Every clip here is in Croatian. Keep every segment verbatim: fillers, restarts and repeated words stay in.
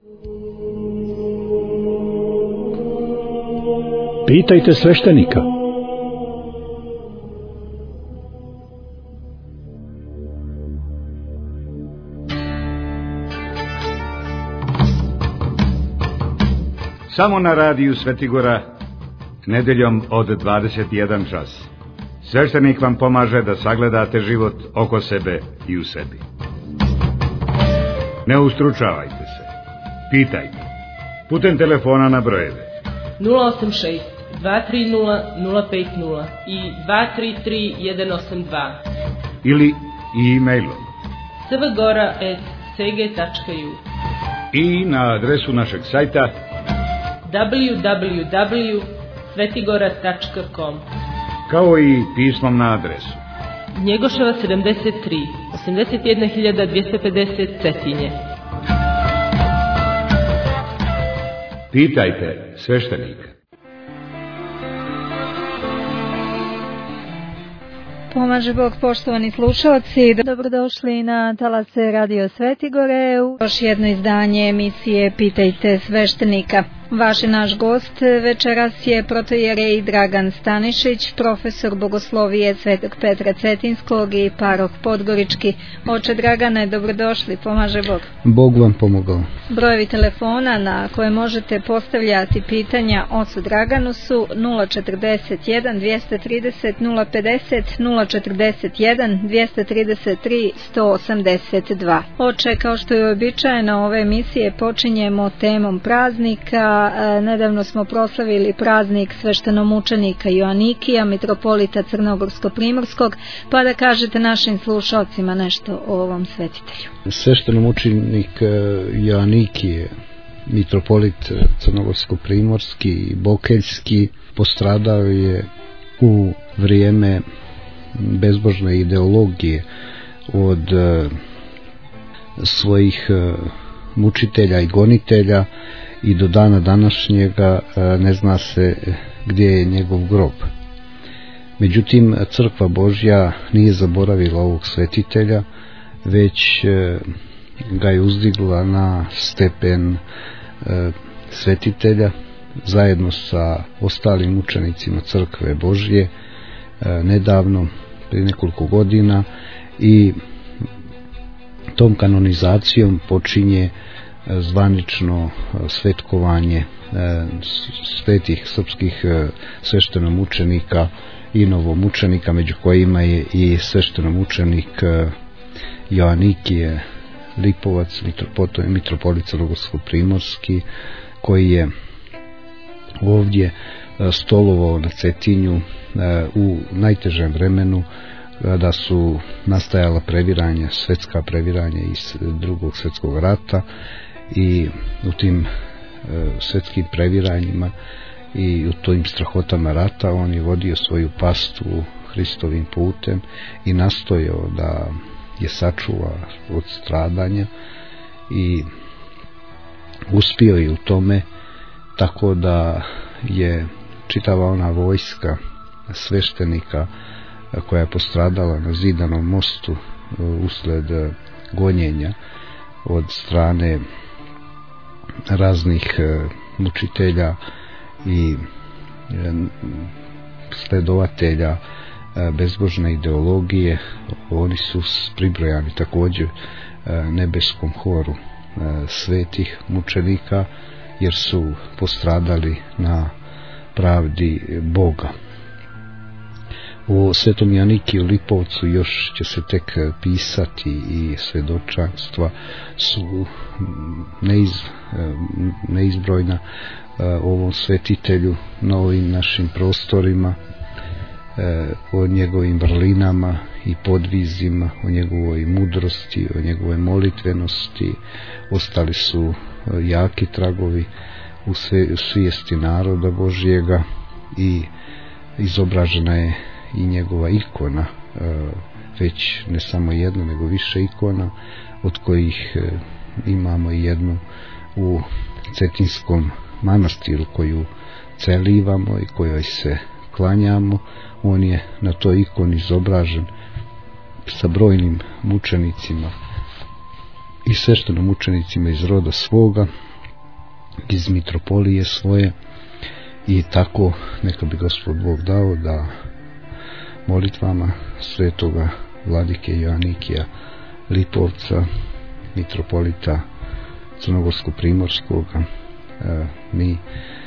Pitajte sveštenika. Samo na radiju Svetigora, nedeljom od dvadeset jedan čas. Sveštenik vam pomaže da sagledate život oko sebe i u sebi. Ne ustručavajte se. Pitajte. Putem telefona na brojeve nula osam šest dva tri nula nula pet nula i dva tri tri jedan osam dva ili e-mailom svgora at c g tačka u i na adresu našeg sajta w w w tačka svetigora tačka com, kao i pismom na adresu Njegoševa sedamdeset tri, osamdeset jedna hiljada dvjesto pedeset Cetinje. Pitajte sveštenika. Pomaže Bog, poštovani slušalci, dobrodošli na talase Radio Svetigore u još jedno izdanje emisije Pitajte sveštenika. Vaš i naš gost večeras je protojerej Dragan Stanišić, profesor bogoslovije Svetog Petra Cetinskog i paroh Podgorički. Oče Dragane, dobrodošli, pomaže Bog. Bog vam pomogao. Brojevi telefona na koje možete postavljati pitanja ocu Draganu su nula četrdeset jedan dvjesto trideset nula pedeset, nula četrdeset jedan dvjesto trideset tri sto osamdeset dva. Oče, kao što je uobičajeno, ove emisije počinjemo temom praznika. Nedavno smo proslavili praznik sveštenomučenika Joanikija, mitropolita Crnogorsko-primorskog, pa da kažete našim slušalcima nešto o ovom svetitelju. Sveštenomučenik Joanikije, mitropolit Crnogorsko-primorski i Bokeljski, postradao je u vrijeme bezbožne ideologije od svojih mučitelja i gonitelja i do dana današnjega ne zna se gdje je njegov grob. Međutim, Crkva Božja nije zaboravila ovog svetitelja, već ga je uzdigla na stepen svetitelja zajedno sa ostalim učenicima Crkve Božje nedavno, prije nekoliko godina, i tom kanonizacijom počinje zvanično svetkovanje svetih srpskih sveštenomučenika i novomučenika, među kojima je i sveštenomučenik Joanikije Lipovac, mitropolit Crnogorsko-primorski, koji je ovdje stolovao na Cetinju u najtežem vremenu, da su nastajala previranja, svetska previranja iz drugog svjetskog rata, i u tim e, svetskim previranjima i u tim strahotama rata on je vodio svoju pastu Hristovim putem i nastojao da je sačuva od stradanja, i uspio je u tome, tako da je čitava ona vojska sveštenika koja je postradala na Zidanom mostu usled gonjenja od strane raznih mučitelja i sledovatelja bezbožne ideologije, oni su pribrojani također nebeskom horu svetih mučenika, jer su postradali na pravdi Boga. O svetom Joanikiju Lipovcu još će se tek pisati i svedočanstva su neiz, neizbrojna o ovom svetitelju na ovim našim prostorima, o njegovim vrlinama i podvizima, o njegovoj mudrosti, o njegovoj molitvenosti. Ostali su jaki tragovi u svijesti naroda Božjega i izobražena je i njegova ikona, već ne samo jedna nego više ikona, od kojih imamo jednu u Cetinskom manastiru koju celivamo i kojoj se klanjamo. On je na toj ikoni izobražen sa brojnim mučenicima i sveštenomučenicima iz roda svoga, iz mitropolije svoje, i tako neka bi Gospod Bog dao da molitvama svetoga vladike Joanikija Lipovca, mitropolita Crnogorsko-Primorskog, mi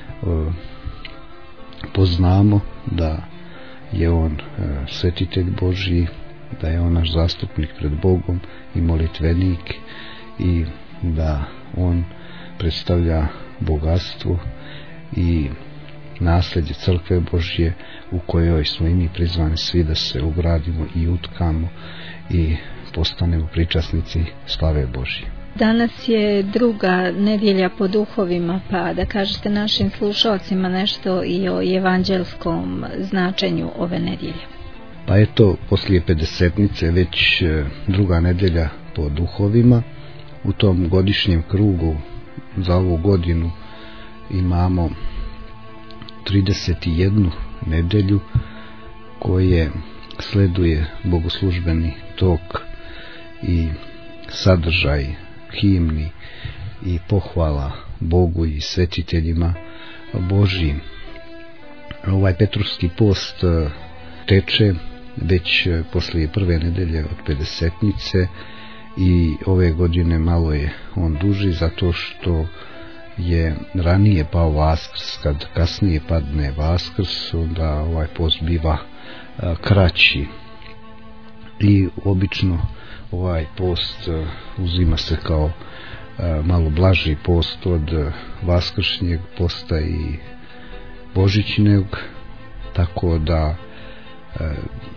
poznamo da je on svetitelj Božji, da je on naš zastupnik pred Bogom i molitvenik, i da on predstavlja bogatstvo i nasljeđe crkve Božje, u kojoj smo i mi prizvani svi da se ugradimo i utkamo i postanemo pričasnici slave Božje. Danas je druga nedjelja po duhovima, pa da kažete našim slušalcima nešto i o evanđelskom značenju ove nedjelje. Pa eto, poslije pedesetnice već druga nedjelja po duhovima. U tom godišnjem krugu za ovu godinu imamo trideset jednu nedjelju koje sleduje bogoslužbeni tok i sadržaj himni i pohvala Bogu i svetiteljima Božjim. Ovaj Petrovski post teče već poslije prve nedelje od pedesetnice i ove godine malo je on duži zato što je ranije pao Vaskrs. Kad kasnije padne Vaskrs, onda ovaj post biva a, kraći, i obično ovaj post a, uzima se kao a, malo blaži post od a, vaskršnjeg posta i božićnjeg, tako da a,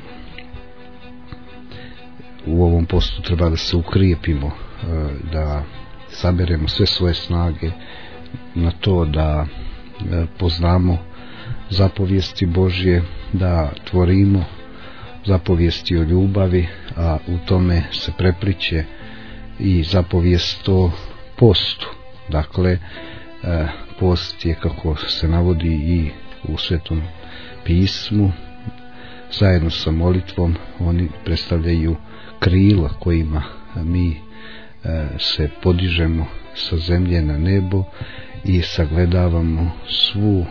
u ovom postu treba da se ukrijepimo, a, da saberemo sve svoje snage na to da e, poznamo zapovijesti Božje, da tvorimo zapovijesti o ljubavi, a u tome se prepliće i zapovijest o postu. Dakle, e, post je, kako se navodi i u Svetom pismu, zajedno sa molitvom oni predstavljaju krila kojima mi e, se podižemo sa zemlje na nebo i sagledavamo svu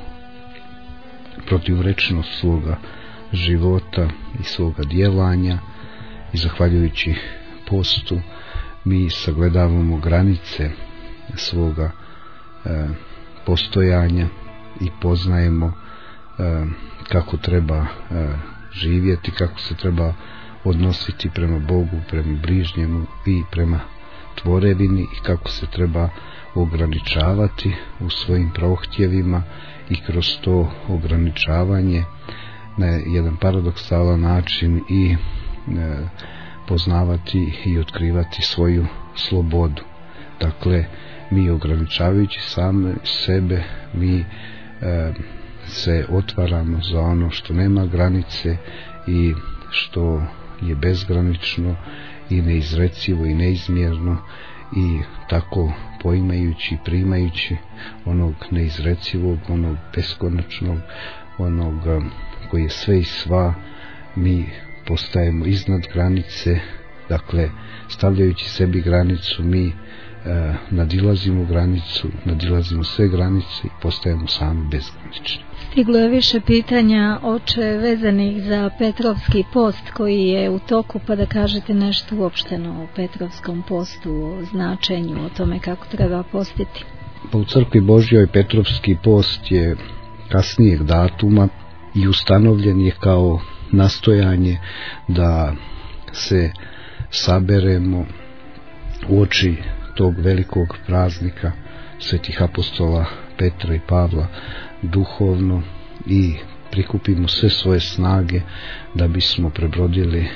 protivrečnost svoga života i svoga djelanja, i zahvaljujući postu mi sagledavamo granice svoga e, postojanja i poznajemo e, kako treba e, živjeti, kako se treba odnositi prema Bogu, prema bližnjemu i prema tvorevini, i kako se treba ograničavati u svojim prohtjevima i kroz to ograničavanje na jedan paradoksalan način i e, poznavati i otkrivati svoju slobodu. Dakle, mi ograničavajući same sebe, mi e, se otvaramo za ono što nema granice i što je bezgranično i neizrecivo i neizmjerno, i tako poimajući i primajući onog neizrecivog, onog beskonačnog, onog koji je sve i sva, mi postajemo iznad granice. Dakle, stavljajući sebi granicu, mi e, nadilazimo granicu, nadilazimo sve granice i postajemo sami bezgranični. Stiglo je više pitanja, oče, vezanih za Petrovski post koji je u toku, pa da kažete nešto uopšteno o Petrovskom postu, o značenju, o tome kako treba postiti. Pa u crkvi Božjoj Petrovski post je kasnijeg datuma i ustanovljen je kao nastojanje da se saberemo uoči tog velikog praznika svetih apostola Petra i Pavla duhovno i prikupimo sve svoje snage da bismo prebrodili e,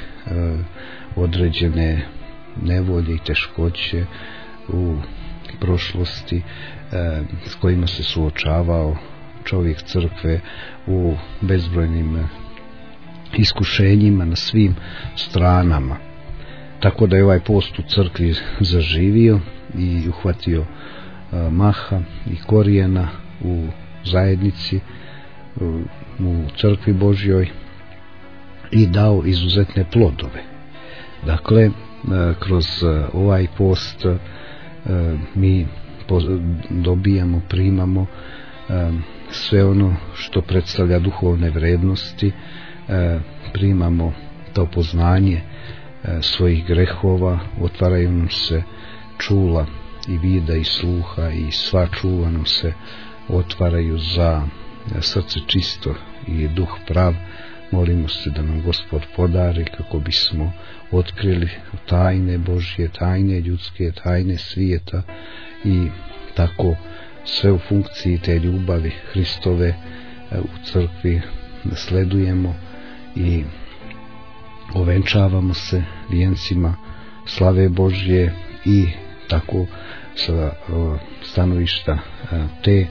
određene nevolje i teškoće u prošlosti e, s kojima se suočavao čovjek crkve u bezbrojnim iskušenjima na svim stranama. Tako da je ovaj post u crkvi zaživio i uhvatio e, maha i korijena u zajednici, u, u crkvi Božjoj, i dao izuzetne plodove. Dakle, e, kroz e, ovaj post e, mi dobijamo, primamo sve ono što predstavlja duhovne vrednosti, primamo to poznanje svojih grehova, otvaraju nam se čula i vida i sluha i sva čula nam se otvaraju za srce čisto i duh prav. Molimo se da nam Gospod podari kako bismo otkrili tajne Božje, tajne ljudske, tajne svijeta i tako sve u funkciji te ljubavi Hristove u crkvi sledujemo i ovenčavamo se vijencima slave Božje i tako sa stanovišta te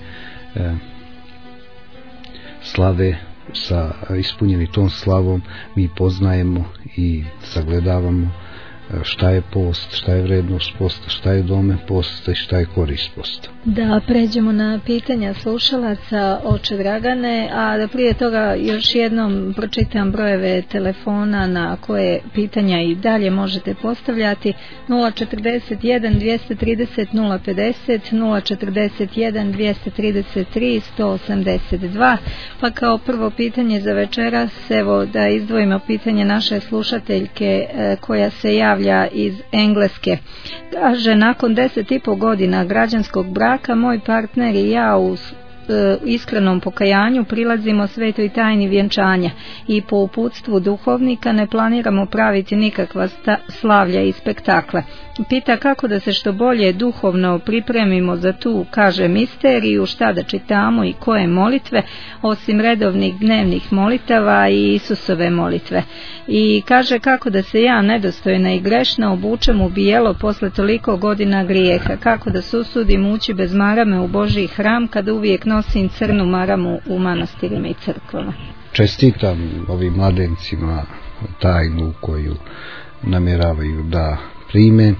slave, sa ispunjeni tom slavom mi poznajemo i sagledavamo šta je post, šta je vrednost posta, šta je domen posta i šta je korist posta. Da pređemo na pitanja slušalaca, oče Dragane, a da prije toga još jednom pročitam brojeve telefona na koje pitanja i dalje možete postavljati: nula četrdeset jedan dvjesto trideset nula pedeset, nula četrdeset jedan dvjesto trideset tri sto osamdeset dva. Pa kao prvo pitanje za večeras, evo da izdvojimo pitanje naše slušateljke koja se javlja iz Engleske. Kaže, nakon deset i pol godina građanskog braka moj partner i ja u e, iskrenom pokajanju prilazimo svetoj tajni vjenčanja i po uputstvu duhovnika ne planiramo praviti nikakva sta, slavlja i spektakle. Pita kako da se što bolje duhovno pripremimo za tu, kaže, misteriju, šta da čitamo i koje molitve, osim redovnih dnevnih molitava i Isusove molitve. I kaže kako da se ja, nedostojna i grešna, obučem u bijelo posle toliko godina grijeha, kako da se usudim ući bez marame u Božji hram kad uvijek nosim crnu maramu u manastirima i crkvama. Čestitam ovim mladencima tajnu koju namjeravaju da prime.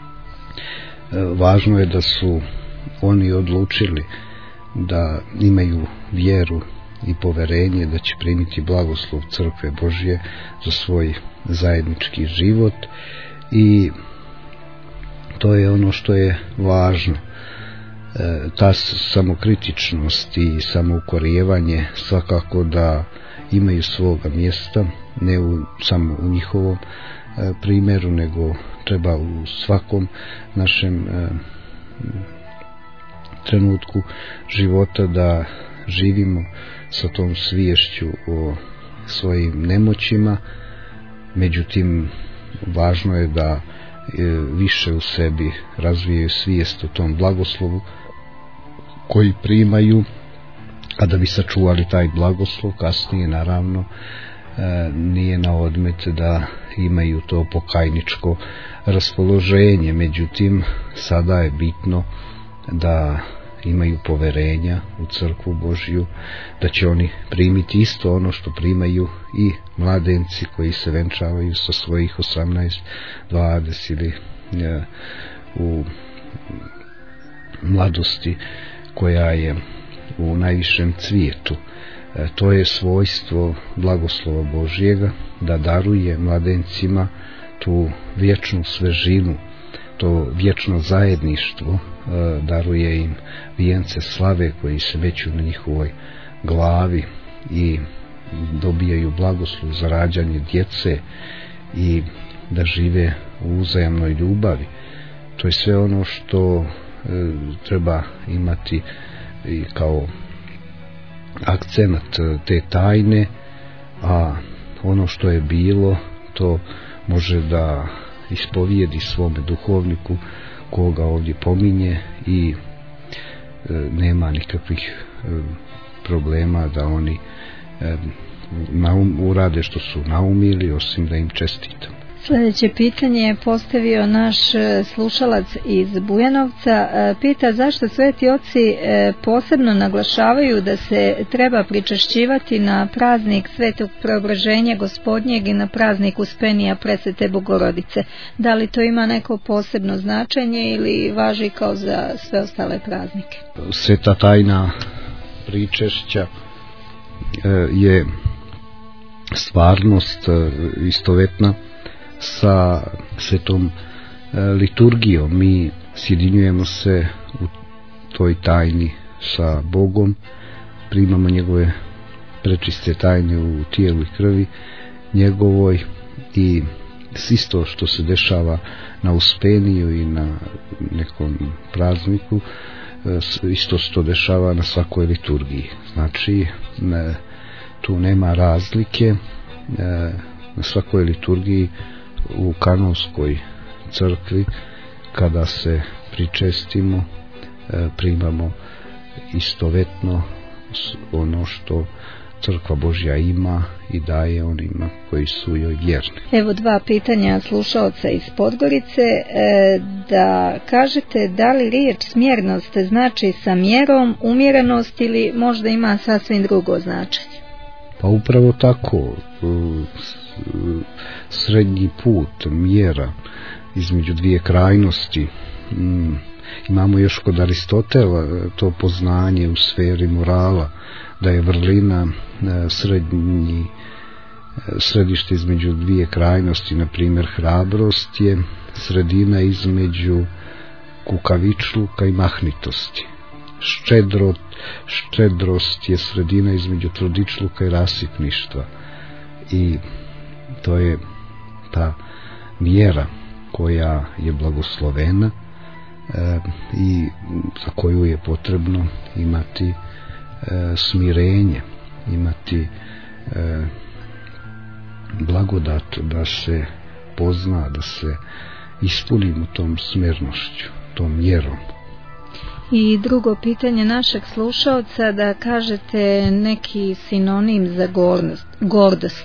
Važno je da su oni odlučili da imaju vjeru i poverenje da će primiti blagoslov crkve Božje za svoj zajednički život i to je ono što je važno. E, ta samokritičnost i samoukorijevanje svakako da imaju svoga mjesta, ne u, samo u njihovom e, primjeru, nego treba u svakom našem e, trenutku života da živimo sa tom sviješću o svojim nemoćima. Međutim, važno je da e, više u sebi razvijaju svijest o tom blagoslovu koji primaju, a da bi sačuvali taj blagoslov kasnije naravno e, nije na odmet da imaju to pokajničko raspoloženje. Međutim, sada je bitno da imaju poverenja u crkvu Božju, da će oni primiti isto ono što primaju i mladenci koji se venčavaju sa svojih osamnaest, dvadeset ili e, u mladosti koja je u najvišem cvijetu. E, to je svojstvo blagoslova Božjega, da daruje mladencima tu vječnu svežinu, to vječno zajedništvo, e, daruje im vijence slave koji se veću na njihovoj glavi i dobijaju blagoslov za rađanje djece i da žive u uzajamnoj ljubavi. To je sve ono što e, treba imati i kao akcenat te tajne, a ono što je bilo to može da ispovijedi svome duhovniku koga ovdje pominje i e, nema nikakvih e, problema da oni e, naum, urade što su naumili, osim da im čestitam. Sljedeće pitanje je postavio naš slušalac iz Bujanovca. Pita zašto sveti oci posebno naglašavaju da se treba pričešćivati na praznik Svetog Preobraženja Gospodnjeg i na praznik Uspenija Presvete Bogorodice. Da li to ima neko posebno značenje ili važi kao za sve ostale praznike? Sveta tajna pričešća je stvarnost istovetna sa svetom liturgijom. Mi sjedinjujemo se u toj tajni sa Bogom, primamo njegove prečiste tajne u tijelu i krvi njegovoj, i isto što se dešava na Uspeniju i na nekom prazniku, isto se to dešava na svakoj liturgiji. Znači ne, tu nema razlike, na svakoj liturgiji u kanonskoj crkvi kada se pričestimo primamo istovetno ono što Crkva Božja ima i daje onima koji su joj vjerni. Evo dva pitanja slušaoca iz Podgorice, e, da kažete da li riječ smjernost znači sa mjerom, umjerenost ili možda ima sasvim drugo značenje? Pa upravo tako, srednji put, mjera između dvije krajnosti. Imamo još kod Aristotela to poznanje u sferi morala, da je vrlina srednji, središte između dvije krajnosti, na primjer hrabrost je sredina između kukavičluka i mahnitosti. Ščedro, ščedrost je sredina između trodičluka i rasipništva, i to je ta mjera koja je blagoslovena e, i za koju je potrebno imati e, smirenje, imati e, blagodat da se pozna, da se ispunimo tom smjernošću, tom mjerom. I drugo pitanje našeg slušaoca, da kažete neki sinonim za gordost. gordost.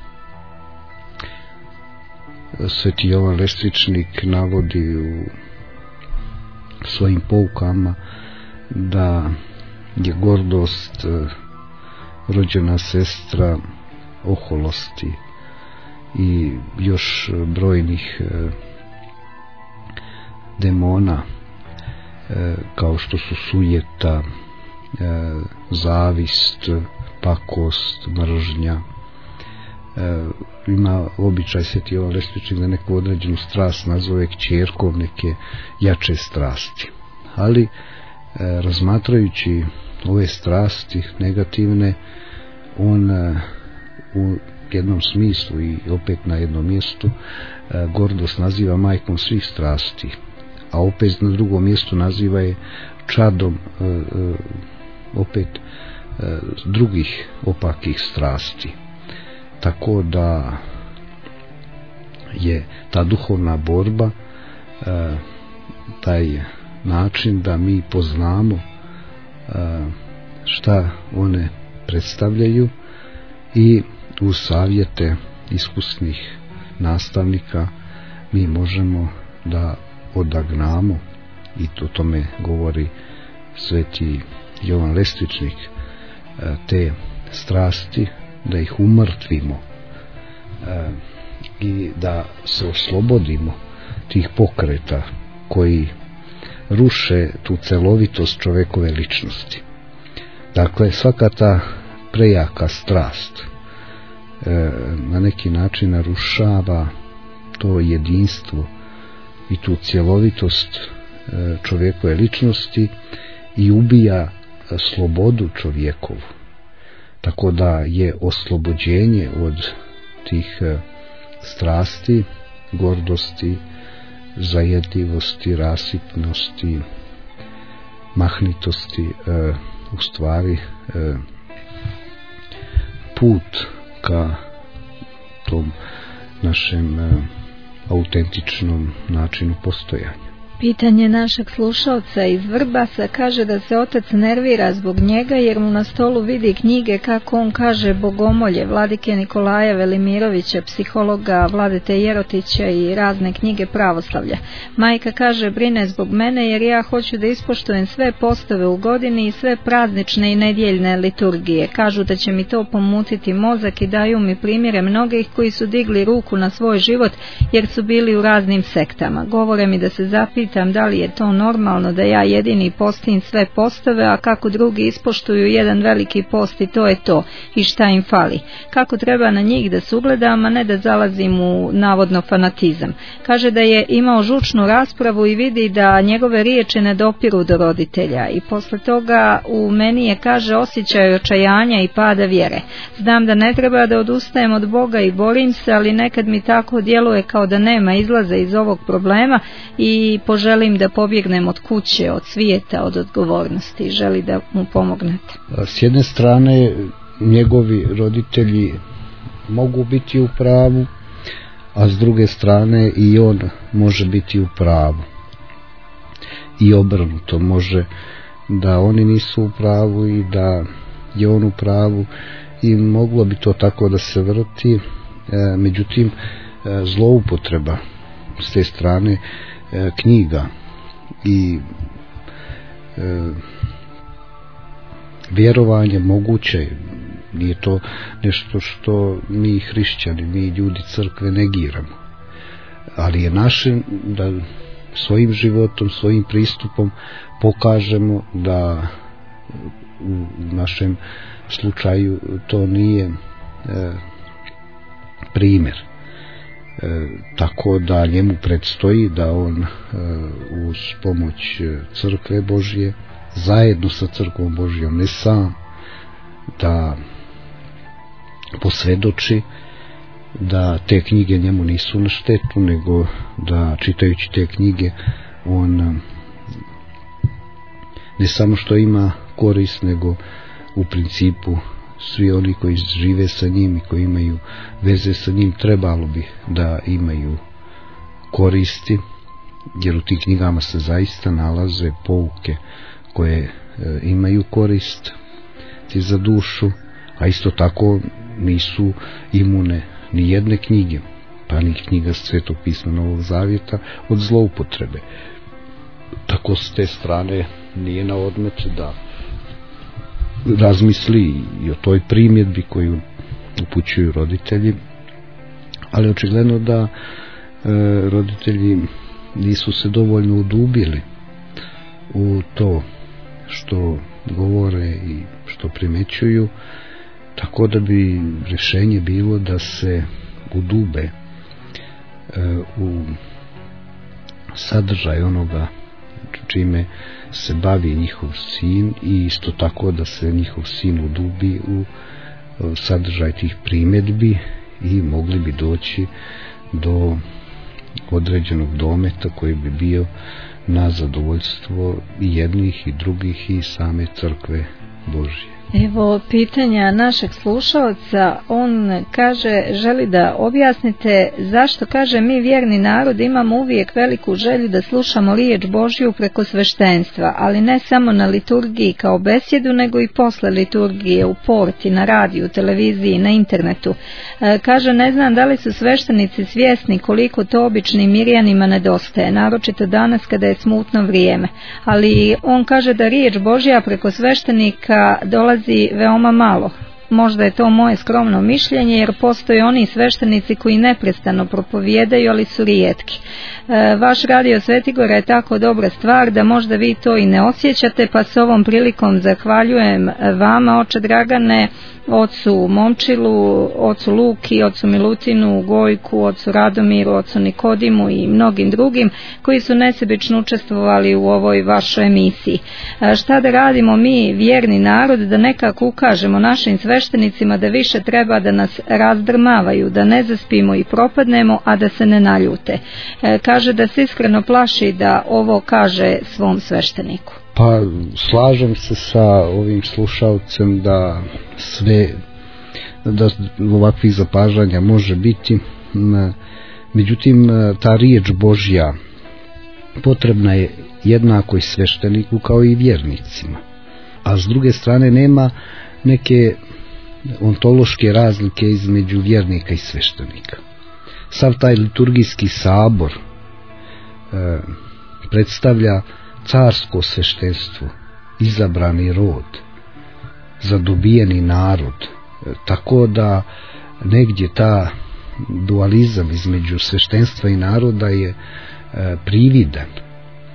Sveti Jovan Lestvičnik navodi u svojim poukama da je gordost rođena sestra oholosti i još brojnih demona, kao što su sujeta, zavist, pakost, mržnja. Ima običaj Sveti Jovan Lestvičnik da neku određenu strast nazove kćerkom neke jače strasti. Ali razmatrajući ove strasti negativne, on u jednom smislu i opet na jednom mjestu gordost naziva majkom svih strasti, a opet na drugom mjestu naziva je čadom opet drugih opakih strasti. Tako da je ta duhovna borba taj način da mi poznamo šta one predstavljaju i uz savjete iskusnih nastavnika mi možemo da odagnamo, i to tome govori Sveti Jovan Lestvičnik, te strasti, da ih umrtvimo e, i da se oslobodimo tih pokreta koji ruše tu celovitost čovjekove ličnosti. Dakle, svaka ta prejaka strast e, na neki način narušava to jedinstvo i tu cjelovitost e, čovjekove ličnosti i ubija slobodu čovjekovu. Tako da je oslobođenje od tih e, strasti, gordosti, zajedljivosti, rasipnosti, mahnitosti, e, u stvari e, put ka tom našem e, autentičnom načinu postojanja. Pitanje našeg slušalca iz Vrbasa kaže da se otac nervira zbog njega jer mu na stolu vidi knjige, kako on kaže, bogomolje Vladike Nikolaja Velimirovića, psihologa Vladete Jerotića i razne knjige pravoslavlja. Majka kaže brine zbog mene jer ja hoću da ispoštujem sve postave u godini i sve praznične i nedjeljne liturgije. Kažu da će mi to pomutiti mozak i daju mi primjere mnogih koji su digli ruku na svoj život jer su bili u raznim sektama. Govore mi da se zapitam pitam da li je to normalno da ja jedini postim sve postave, a kako drugi ispoštuju jedan veliki post i to je to, i šta im fali. Kako treba na njih da se ugledam, a ne da zalazim u navodno fanatizam. Kaže da je imao žučnu raspravu i vidi da njegove riječi ne dopiru do roditelja i posle toga u meni je, kaže, osjećaj očajanja i pada vjere. Znam da ne treba da odustajem od Boga i borim se, ali nekad mi tako djeluje kao da nema izlaza iz ovog problema i poželim da pobjegnem od kuće, od svijeta, od odgovornosti. Želi da mu pomognete. S jedne strane njegovi roditelji mogu biti u pravu, a s druge strane i on može biti u pravu. I obrnuto, može da oni nisu u pravu i da je on u pravu i moglo bi to tako da se vrti, e, međutim e, zloupotreba s te strane e, knjiga i e, vjerovanje moguće, nije to nešto što mi hrišćani, mi ljudi crkve negiramo, ali je naše da svojim životom, svojim pristupom pokažemo da u našem slučaju to nije e, primjer. E, tako da njemu predstoji da on e, uz pomoć crkve Božje, zajedno sa crkvom Božjom, ne sam, da posvjedoči da te knjige njemu nisu na štetu, nego da čitajući te knjige on ne samo što ima korist, nego u principu svi oni koji žive sa njim i koji imaju veze sa njim trebalo bi da imaju koristi, jer u tim knjigama se zaista nalaze pouke koje e, imaju korist za dušu, a isto tako nisu imune ni jedne knjige, pa ni knjiga Svetog pisma Novog Zavjeta od zloupotrebe. Tako s te strane nije na odmet da razmisli i o toj primjedbi koju upućuju roditelji, ali očigledno da e, roditelji nisu se dovoljno udubili u to što govore i što primećuju, tako da bi rješenje bilo da se udube e, u sadržaj onoga čime se bavi njihov sin i isto tako da se njihov sin udubi u sadržaj tih primjedbi i mogli bi doći do određenog dometa koji bi bio na zadovoljstvo i jednih i drugih i same crkve Božje. Evo pitanja našeg slušalca, on kaže, želi da objasnite zašto, kaže, mi vjerni narod imamo uvijek veliku želju da slušamo riječ Božju preko sveštenstva, ali ne samo na liturgiji kao besjedu, nego i posle liturgije u porti, na radiju, televiziji, na internetu. E, kaže, ne znam da li su sveštenici svjesni koliko to običnim mirjanima nedostaje, naročito danas kada je smutno vrijeme, ali on kaže da riječ Božja preko sveštenika dolazi veoma malo. Možda je to moje skromno mišljenje, jer postoje oni sveštenici koji neprestano propovijedaju, ali su rijetki. E, vaš radio Svetigora je tako dobra stvar da možda vi to i ne osjećate, pa s ovom prilikom zahvaljujem vama, oče Dragane, ocu Momčilu, ocu Luki, ocu Milutinu, Gojku, ocu Radomiru, ocu Nikodimu i mnogim drugim koji su nesebično učestvovali u ovoj vašoj emisiji. E, šta da radimo mi, vjerni narod, da nekako ukažemo našim sveštenicima da više treba da nas razdrmavaju, da ne zaspimo i propadnemo, a da se ne naljute. E, kaže da se iskreno plaši da ovo kaže svom svešteniku. Pa slažem se sa ovim slušalcem da sve, da ovakvih zapažanja može biti, međutim ta riječ Božja potrebna je jednako i svešteniku kao i vjernicima, a s druge strane nema neke ontološke razlike između vjernika i sveštenika. Sav taj liturgijski sabor e, predstavlja carsko sveštenstvo, izabrani rod, zadobijeni narod, e, tako da negdje ta dualizam između sveštenstva i naroda je e, prividan,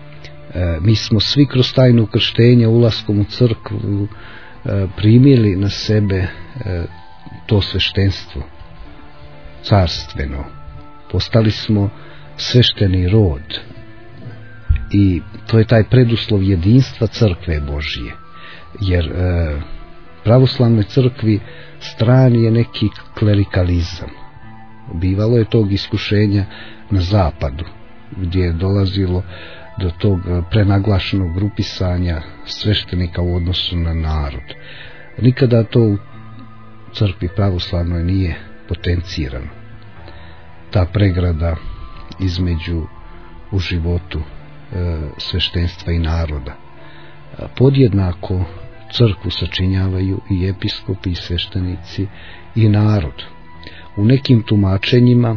Mi smo svi kroz tajnu krštenja ulaskom u crkvu primili na sebe to sveštenstvo carstveno. Postali smo svešteni rod i to je taj preduslov jedinstva crkve Božije, jer pravoslavnoj crkvi stran je neki klerikalizam. Bivalo je tog iskušenja na zapadu, gdje je dolazilo do tog prenaglašenog grupisanja sveštenika u odnosu na narod. Nikada to u crkvi pravoslavnoj nije potencirano. Ta pregrada između u životu e, sveštenstva i naroda. Podjednako crkvu sačinjavaju i episkopi i sveštenici i narod. U nekim tumačenjima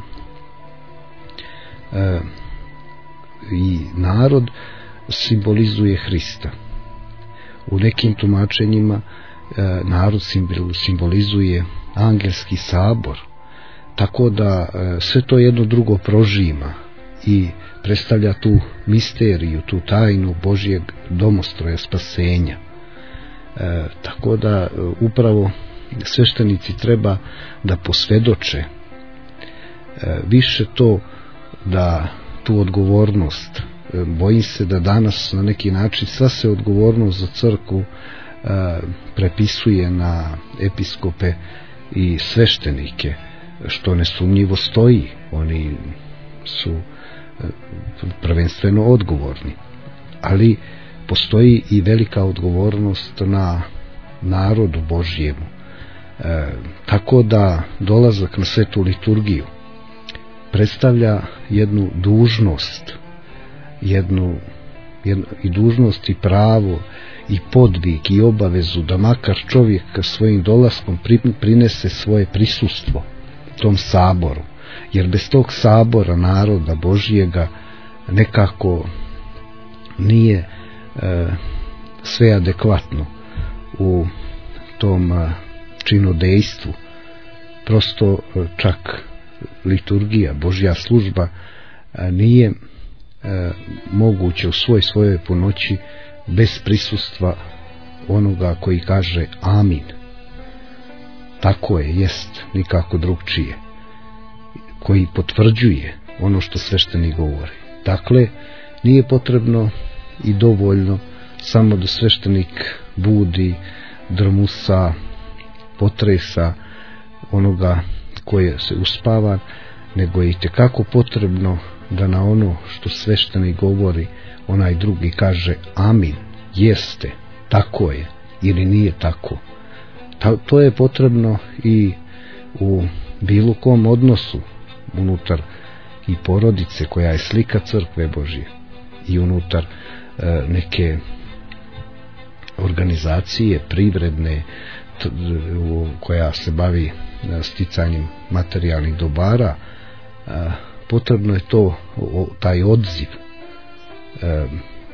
e, i narod simbolizuje Hrista. U nekim tumačenjima e, narod simbolizuje angelski sabor, tako da e, sve to jedno drugo prožima i predstavlja tu misteriju, tu tajnu Božjeg domostroja spasenja. E, tako da e, upravo sveštenici treba da posvedoče e, više to, da tu odgovornost, e, bojim se da danas na neki način sva se odgovornost za crkvu e, prepisuje na episkope i sveštenike, što nesumnjivo stoji. Oni su e, prvenstveno odgovorni, ali postoji i velika odgovornost na narodu Božjemu. E, tako da dolazak na svetu liturgiju predstavlja jednu dužnost, jednu, jednu i dužnost i pravo i podvig i obavezu da makar čovjek svojim dolaskom prinese svoje prisustvo tom saboru, jer bez tog sabora naroda Božjega nekako nije e, sve adekvatno u tom e, činodejstvu. Prosto e, čak liturgija, Božja služba e, nije e, moguće u svoj svojoj punoći bez prisustva onoga koji kaže amin. Tako je, jest, nikako drugčije, koji potvrđuje ono što sveštenik govori. Dakle, nije potrebno i dovoljno samo da sveštenik budi, drmusa, potresa onoga koje se uspava, nego je itekako potrebno da na ono što sveštenik govori onaj drugi kaže amin, jeste, tako je ili nije tako. Ta, to je potrebno i u bilo kom odnosu unutar i porodice koja je slika crkve Božje i unutar e, neke organizacije privredne t, u, koja se bavi sticanjem materijalnih dobara. E, potrebno je to, o, taj odziv. E,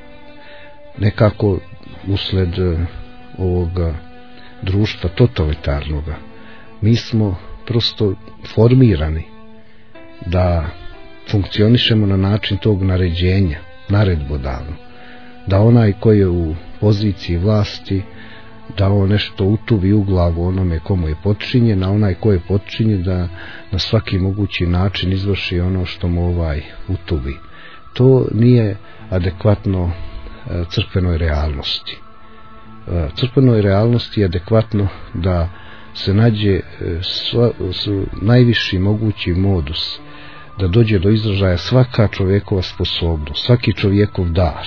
nekako usled ovoga društva totalitarnoga mi smo prosto formirani da funkcionišemo na način tog naređenja, naredbodavno, da onaj koji je u poziciji vlasti da on nešto utuvi u glavu onome komu je potčinjen, a onaj ko je potčinjen da na svaki mogući način izvrši ono što mu ovaj utuvi. To nije adekvatno crkvenoj realnosti. Crkvenoj realnosti je adekvatno da se nađe sva, najviši mogući modus, da dođe do izražaja svaka čovjekova sposobnost, svaki čovjekov dar.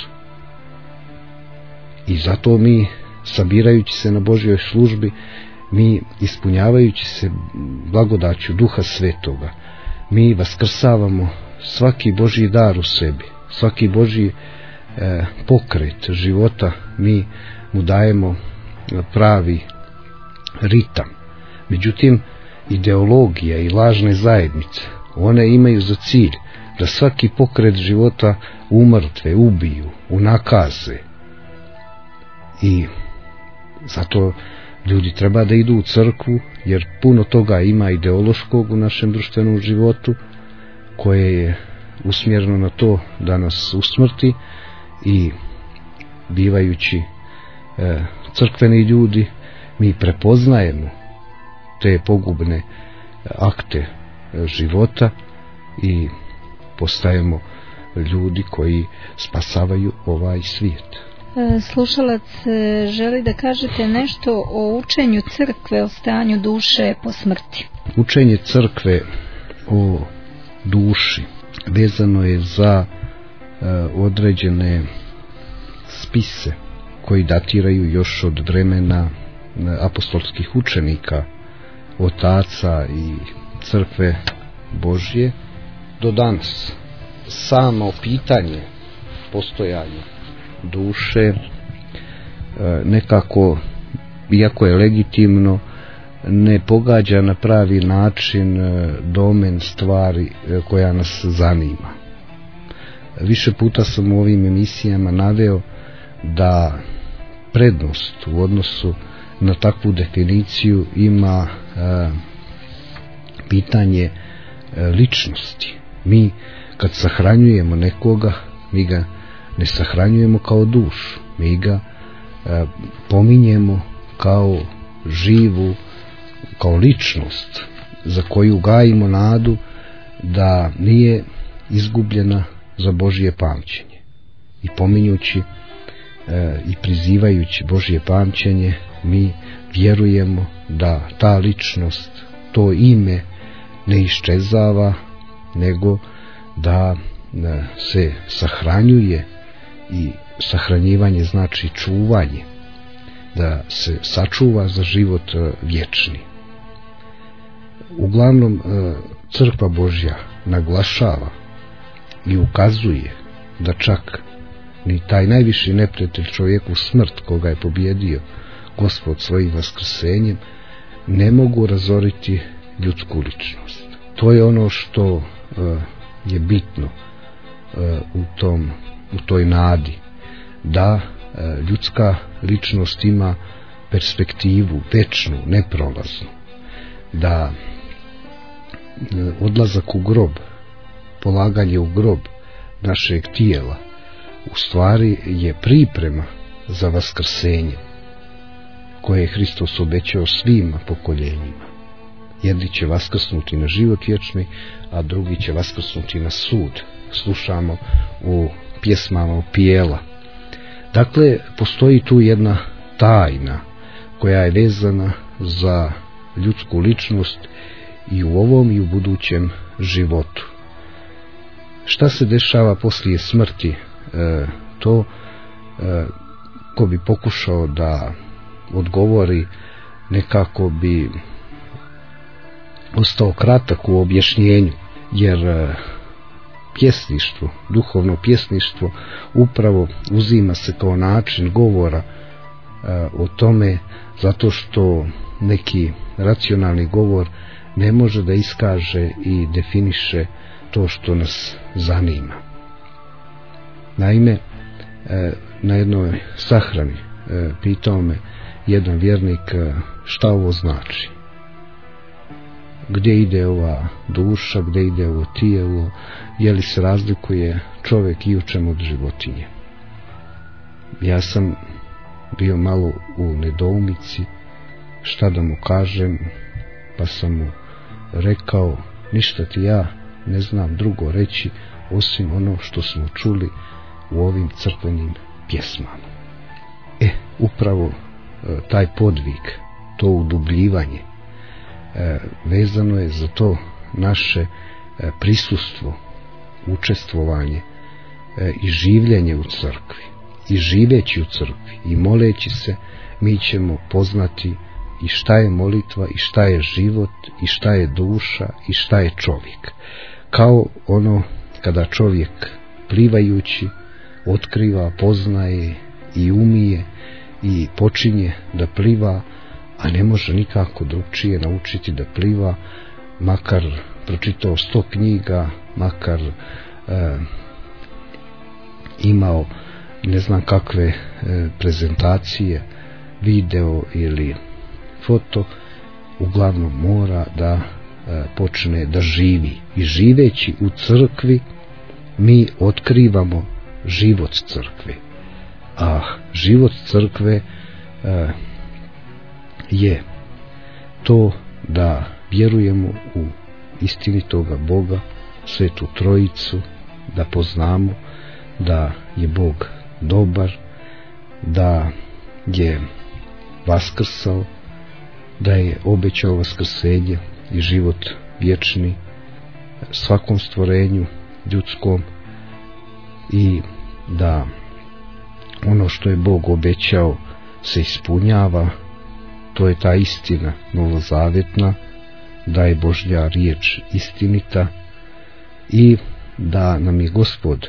I zato mi, sabirajući se na Božjoj službi, mi ispunjavajući se blagodaću Duha Svetoga, mi vaskrsavamo svaki Božji dar u sebi, svaki Božji e, pokret života, mi mu dajemo pravi ritam. Međutim, ideologija i lažne zajednice, one imaju za cilj da svaki pokret života umrtve, ubiju, unakaze. I zato ljudi treba da idu u crkvu, jer puno toga ima ideološkog u našem društvenom životu, koje je usmjereno na to da nas usmrti i bivajući e, crkveni ljudi mi prepoznajemo te pogubne akte života i postajemo ljudi koji spasavaju ovaj svijet. Slušalac želi da kažete nešto o učenju crkve o stanju duše po smrti. Učenje crkve o duši vezano je za e, određene spise koji datiraju još od vremena apostolskih učenika, otaca i crkve Božje do danas. Samo pitanje postojanja duše nekako, iako je legitimno, ne pogađa na pravi način domen stvari koja nas zanima. Više puta sam u ovim emisijama naveo da prednost u odnosu na takvu definiciju ima e, pitanje e, ličnosti. Mi kad sahranjujemo nekoga, mi ga ne sahranjujemo kao dušu, mi ga e, pominjemo kao živu, kao ličnost za koju gajimo nadu da nije izgubljena za Božje pamćenje. I pominjući e, i prizivajući Božje pamćenje, mi vjerujemo da ta ličnost, to ime ne iščezava, nego da e, se sahranjuje, i sahranjivanje znači čuvanje, da se sačuva za život e, vječni. Uglavnom e, crkva Božja naglašava i ukazuje da čak ni taj najviši neprijatelj čovjeku, smrt, koga je pobjedio Gospod svojim vaskrsenjem, ne mogu razoriti ljudsku ličnost. To je ono što e, je bitno e, u tom, u toj nadi, da e, ljudska ličnost ima perspektivu večnu, neprolaznu, da e, odlazak u grob, polaganje u grob našeg tijela u stvari je priprema za vaskrsenje koje je Hristos obećao svim pokoljenjima. Jedni će vaskrsnuti na život vječni, a drugi će vaskrsnuti na sud. Slušamo u pjesmama Pijela. Dakle, postoji tu jedna tajna koja je vezana za ljudsku ličnost i u ovom i u budućem životu. Šta se dešava poslije smrti? E, to e, ko bi pokušao da odgovori, nekako bi ostao kratak u objašnjenju, jer e, pjesništvo, duhovno pjesništvo upravo uzima se kao način govora e, o tome, zato što neki racionalni govor ne može da iskaže i definiše to što nas zanima. Naime, na jednoj sahrani pitao me jedan vjernik šta ovo znači. Gdje ide ova duša, gdje ide ovo tijelo, je li se razlikuje čovjek i u čemu od životinje. Ja sam bio malo u nedoumici šta da mu kažem, pa sam mu rekao, ništa ti ja ne znam drugo reći osim ono što smo čuli u ovim crkvenim pjesmama. E, upravo e, taj podvig, to udubljivanje, e, vezano je za to naše e, prisustvo, učestvovanje e, i življenje u crkvi. I živeći u crkvi i moleći se, mi ćemo poznati i šta je molitva, i šta je život, i šta je duša, i šta je čovjek. Kao ono kada čovjek plivajući otkriva, poznaje i umije i počinje da pliva, a ne može nikako drugčije naučiti da pliva, makar pročitao sto knjiga, makar e, imao ne znam kakve e, prezentacije, video ili foto, uglavnom mora da e, počne da živi. I živeći u crkvi mi otkrivamo život crkve. A život crkve e, je to da vjerujemo u istinitoga Boga, Svetu Trojicu, da poznamo da je Bog dobar, da je vaskrsao, da je obećao vaskrsenje i život vječni svakom stvorenju ljudskom i da ono što je Bog obećao se ispunjava. To je ta istina novozavjetna, da je Božja riječ istinita i da nam je Gospod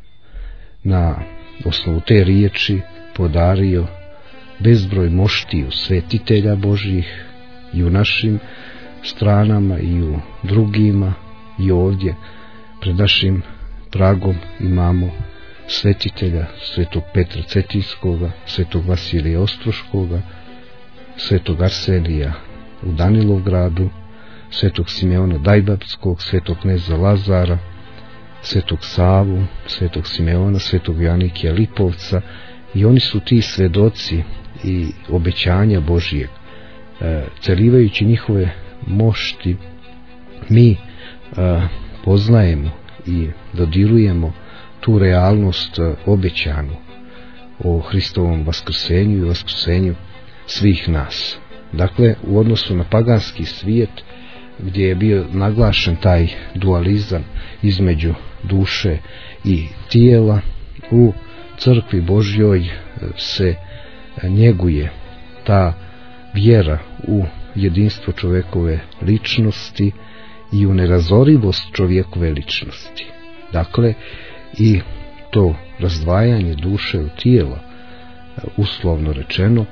na osnovu te riječi podario bezbroj moštiju svetitelja Božjih i u našim stranama i u drugima, i ovdje pred našim pragom imamo svetitelja svetog Petra Cetinskoga, svetog Vasilija Ostroškoga, svetog Arsenija u Danilovgradu, svetog Simeona Dajbapskog, svetog kneza Lazara, svetog Savu, svetog Simeona, svetog Janikija Lipovca, i oni su ti svedoci i obećanja Božijeg. E, celivajući njihove mošti, mi e, poznajemo i dodirujemo tu realnost obećanu o Hristovom vaskrsenju i vaskrsenju svih nas. Dakle, u odnosu na paganski svijet, gdje je bio naglašen taj dualizam između duše i tijela, u crkvi Božjoj se njeguje ta vjera u jedinstvo čovjekove ličnosti i u nerazorivost čovjekove ličnosti. Dakle, i to razdvajanje duše od tijela, uslovno rečeno,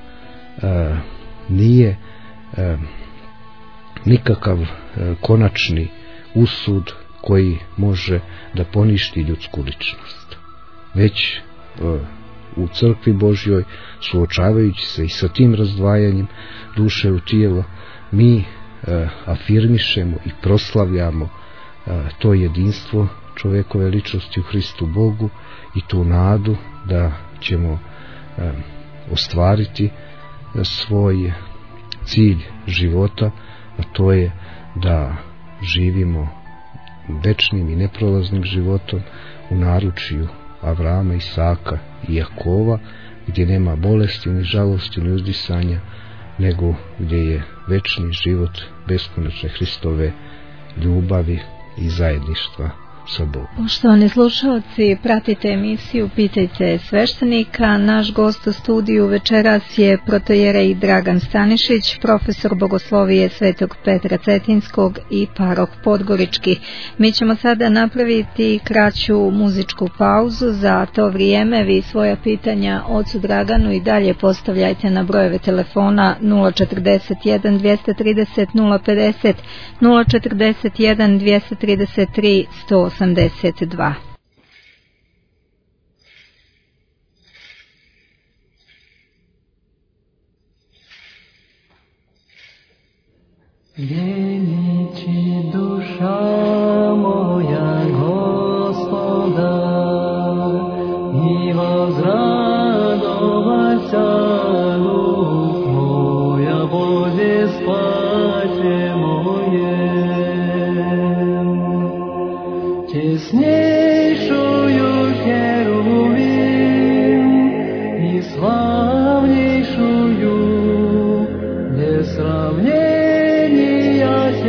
nije nikakav konačni usud koji može da poništi ljudsku ličnost. Već u crkvi Božjoj, suočavajući se i sa tim razdvajanjem duše u tijelo, mi afirmišemo i proslavljamo to jedinstvo čovjekove ličnosti u Hristu Bogu i tu nadu da ćemo ostvariti svoj cilj života, a to je da živimo večnim i neprolaznim životom u naručju Avrama, Isaka i Jakova, gdje nema bolesti, ni žalosti, ni uzdisanja, nego gdje je večni život beskonačne Hristove ljubavi i zajedništva sa Bogom. Poštovani slušalci, pratite emisiju Pitajte sveštenika. Naš gost u studiju večeras je protojerej Dragan Stanišić, profesor bogoslovije Svetog Petra Cetinskog i parok Podgorički. Mi ćemo sada napraviti kraću muzičku pauzu. Za to vrijeme vi svoja pitanja ocu Draganu i dalje postavljajte na brojeve telefona nula četrdeset jedan dvjesto trideset nula pedeset, nula četrdeset jedan dvjesto trideset tri sto osamdeset dva. Vjeniči duša moja Gospoda i возрадоваться дух моя Боге спасе моем. Теснейшую херувим и славнейшую без сравнения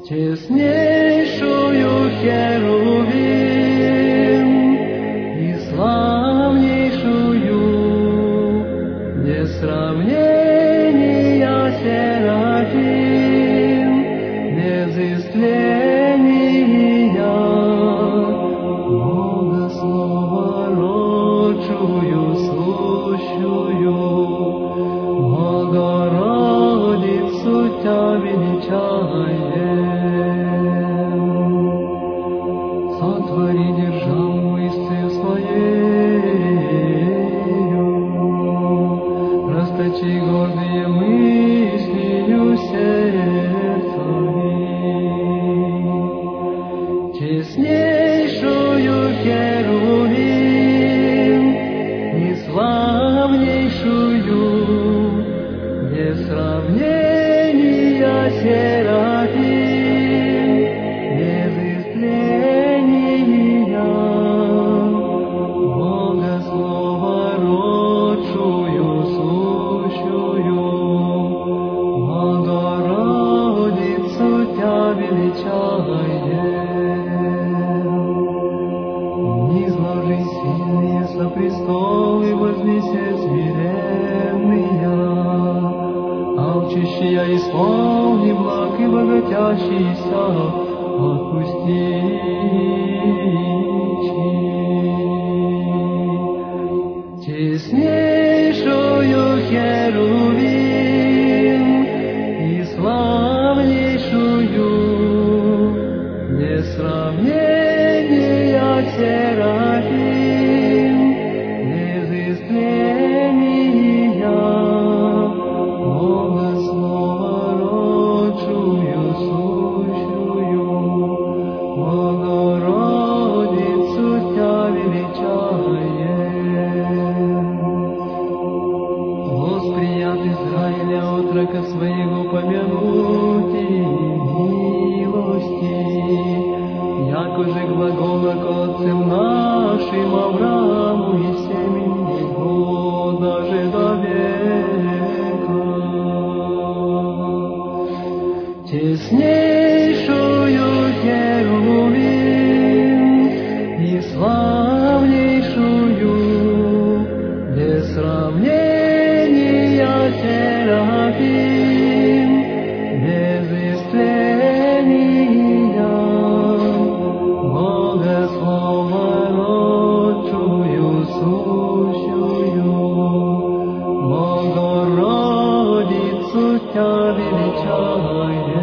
честнейшую Херувим и славнейшую, без сравнения Серафим, без истления, Бога Слова родшую, сущую, Богородицу Тя величаем. Сотвори державу мысли своею, расточи гордые мыслью сердцами. Честнейшую Херувим и славнейшую, без сравнения Серафим, без истления, Бога Слова родшую, сущую, Богородицу Тя величаем. Низложи сильные со престолы, вознесе смиренные, алчущие исполни благ и богатящийся отпусти. Честнейшую Херувим и славнейшую, без сравнения Серафим, без истления, Бога Слова родшую, сущую, Богородицу Тя величаем. Восприят Израиля отрока своего помянути милости, якоже глагола к отцам нашим Аврааму и семени его даже до века. Честнейшую Херувим и славнейшую, без сравнения Серафим, без истления, Бога Слова родшую, сущую, Богородицу Тя величаем.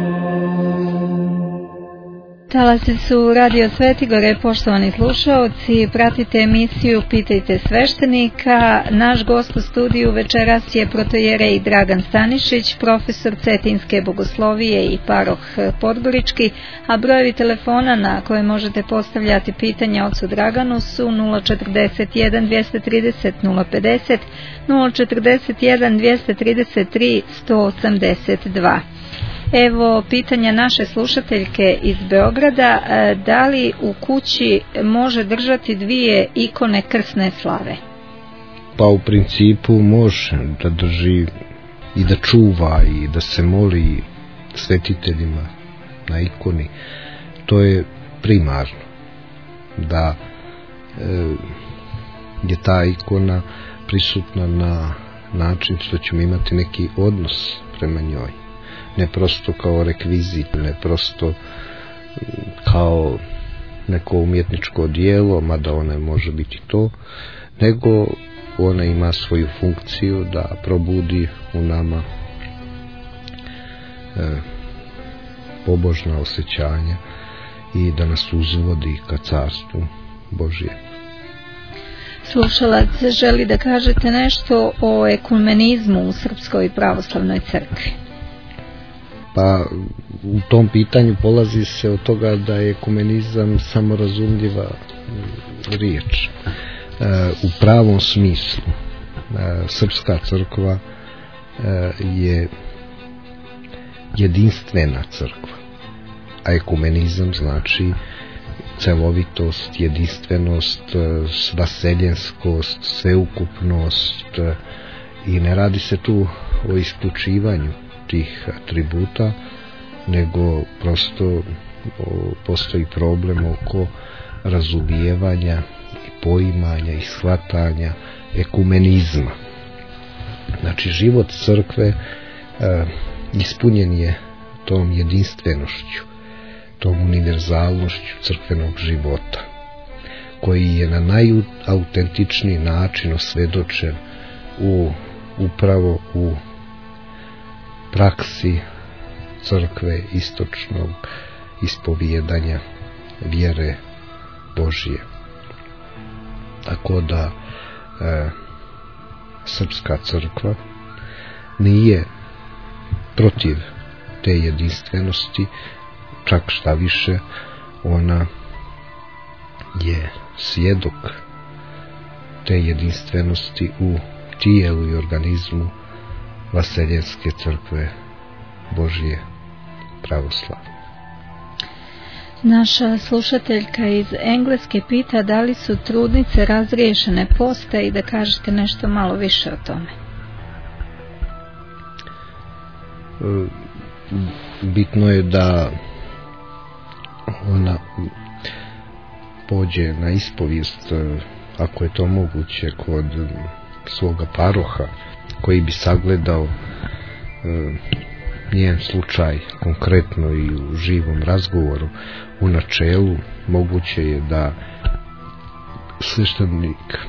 Talasi su Radio Svetigore, poštovani slušaoci, pratite emisiju Pitajte sveštenika. Naš gost u studiju večeras je protojerej Dragan Stanišić, profesor Cetinske bogoslovije i paroh Podgorički, a brojevi telefona na koje možete postavljati pitanja ocu Draganu su nula četrdeset jedan dvesta trideset nula pedeset, nula četrdeset jedan dvesta trideset tri sto osamdeset dva. Evo pitanja naše slušateljke iz Beograda, da li u kući može držati dvije ikone krsne slave? Pa u principu može da drži i da čuva i da se moli svetiteljima na ikoni. To je primarno, da e, je ta ikona prisutna na način što ćemo imati neki odnos prema njoj. Ne prosto kao rekvizit, ne prosto kao neko umjetničko djelo, mada ona može biti to, nego ona ima svoju funkciju da probudi u nama e, pobožna osjećanja i da nas uzvodi ka carstvu Božje. Slušalac želi da kažete nešto o ekumenizmu u Srpskoj pravoslavnoj crkvi. Pa u tom pitanju polazi se od toga da je ekumenizam samorazumljiva riječ. E, u pravom smislu e, Srpska crkva e, je jedinstvena crkva, a ekumenizam znači celovitost, jedinstvenost, svaseljenskost, sveukupnost, i ne radi se tu o isključivanju tih atributa, nego prosto o, postoji problem oko razumijevanja i poimanja i shvatanja ekumenizma. Znači, život crkve e, ispunjen je tom jedinstvenošću, tom univerzalnošću crkvenog života, koji je na najautentičniji način osvedočen u, upravo u praksi crkve istočnog ispovijedanja vjere Božje. Tako da e, srpska crkva nije protiv te jedinstvenosti, čak šta više, ona je svjedok te jedinstvenosti u tijelu i organizmu Vaseljenske crkve Božje pravoslavne. Naša slušateljka iz Engleske pita da li su trudnice razriješene posta i da kažete nešto malo više o tome. Bitno je da ona pođe na ispovijest, ako je to moguće, kod svoga paroha koji bi sagledao njen slučaj konkretno i u živom razgovoru. U načelu moguće je da sveštenik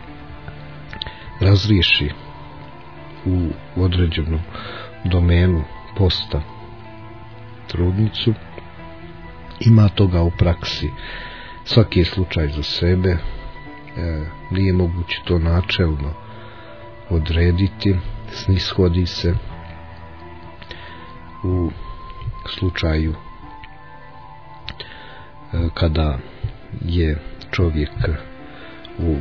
razriješi u određenom domenu posta trudnicu. Ima toga u praksi, svaki je slučaj za sebe, e, nije moguće to načelno odrediti, snishodi se u slučaju e, kada je čovjek u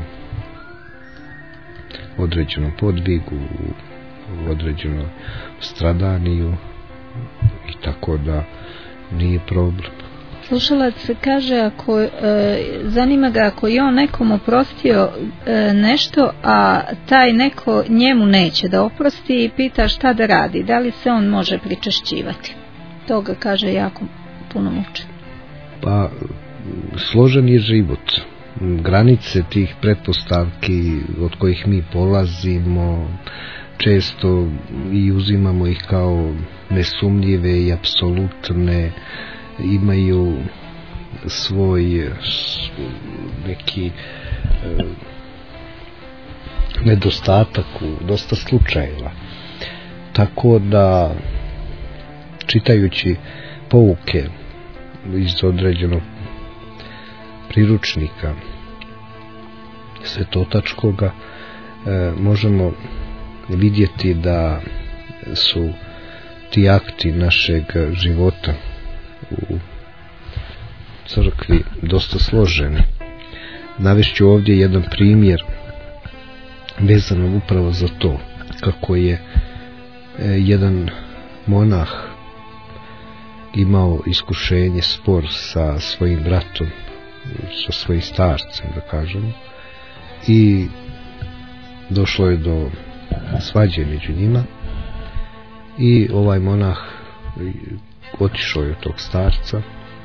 određenom podvigu, u određenom stradaniju, i tako da nije problem. Slušalac kaže, ako e, zanima ga ako je on nekom oprostio e, nešto, a taj neko njemu neće da oprosti i pita šta da radi, da li se on može pričešćivati. To ga, kaže, jako puno muči. Pa složen je život. Granice tih pretpostavki od kojih mi polazimo često i uzimamo ih kao nesumnjive i apsolutne, imaju svoj neki e, nedostatak u dosta slučajeva. Tako da, čitajući pouke iz određenog priručnika svetotačkoga, e, možemo vidjeti da su ti akti našeg života u crkvi dosta složeni. Navešću ovdje jedan primjer vezano upravo za to, kako je e, jedan monah imao iskušenje, spor sa svojim bratom, sa svojim starcem, da kažemo, i došlo je do svađe među njima i ovaj monah otišao je od tog starca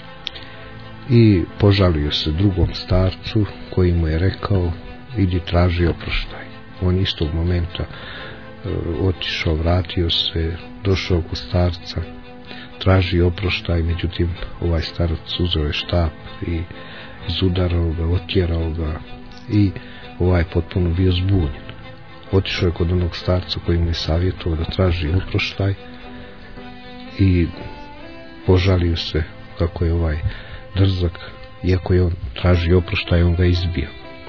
i požalio se drugom starcu koji mu je rekao: idi traži oproštaj. On istog momenta e, otišao, vratio se, došao kod starca, traži oproštaj, međutim ovaj starac uzeo je štap i izudarao ga, otjerao ga i ovaj potpuno bio zbunjen. Otišao je kod onog starca koji mu je savjetovao da traži oproštaj i požalio se kako je ovaj drzak, iako je on traži oproštaj, on ga izbio.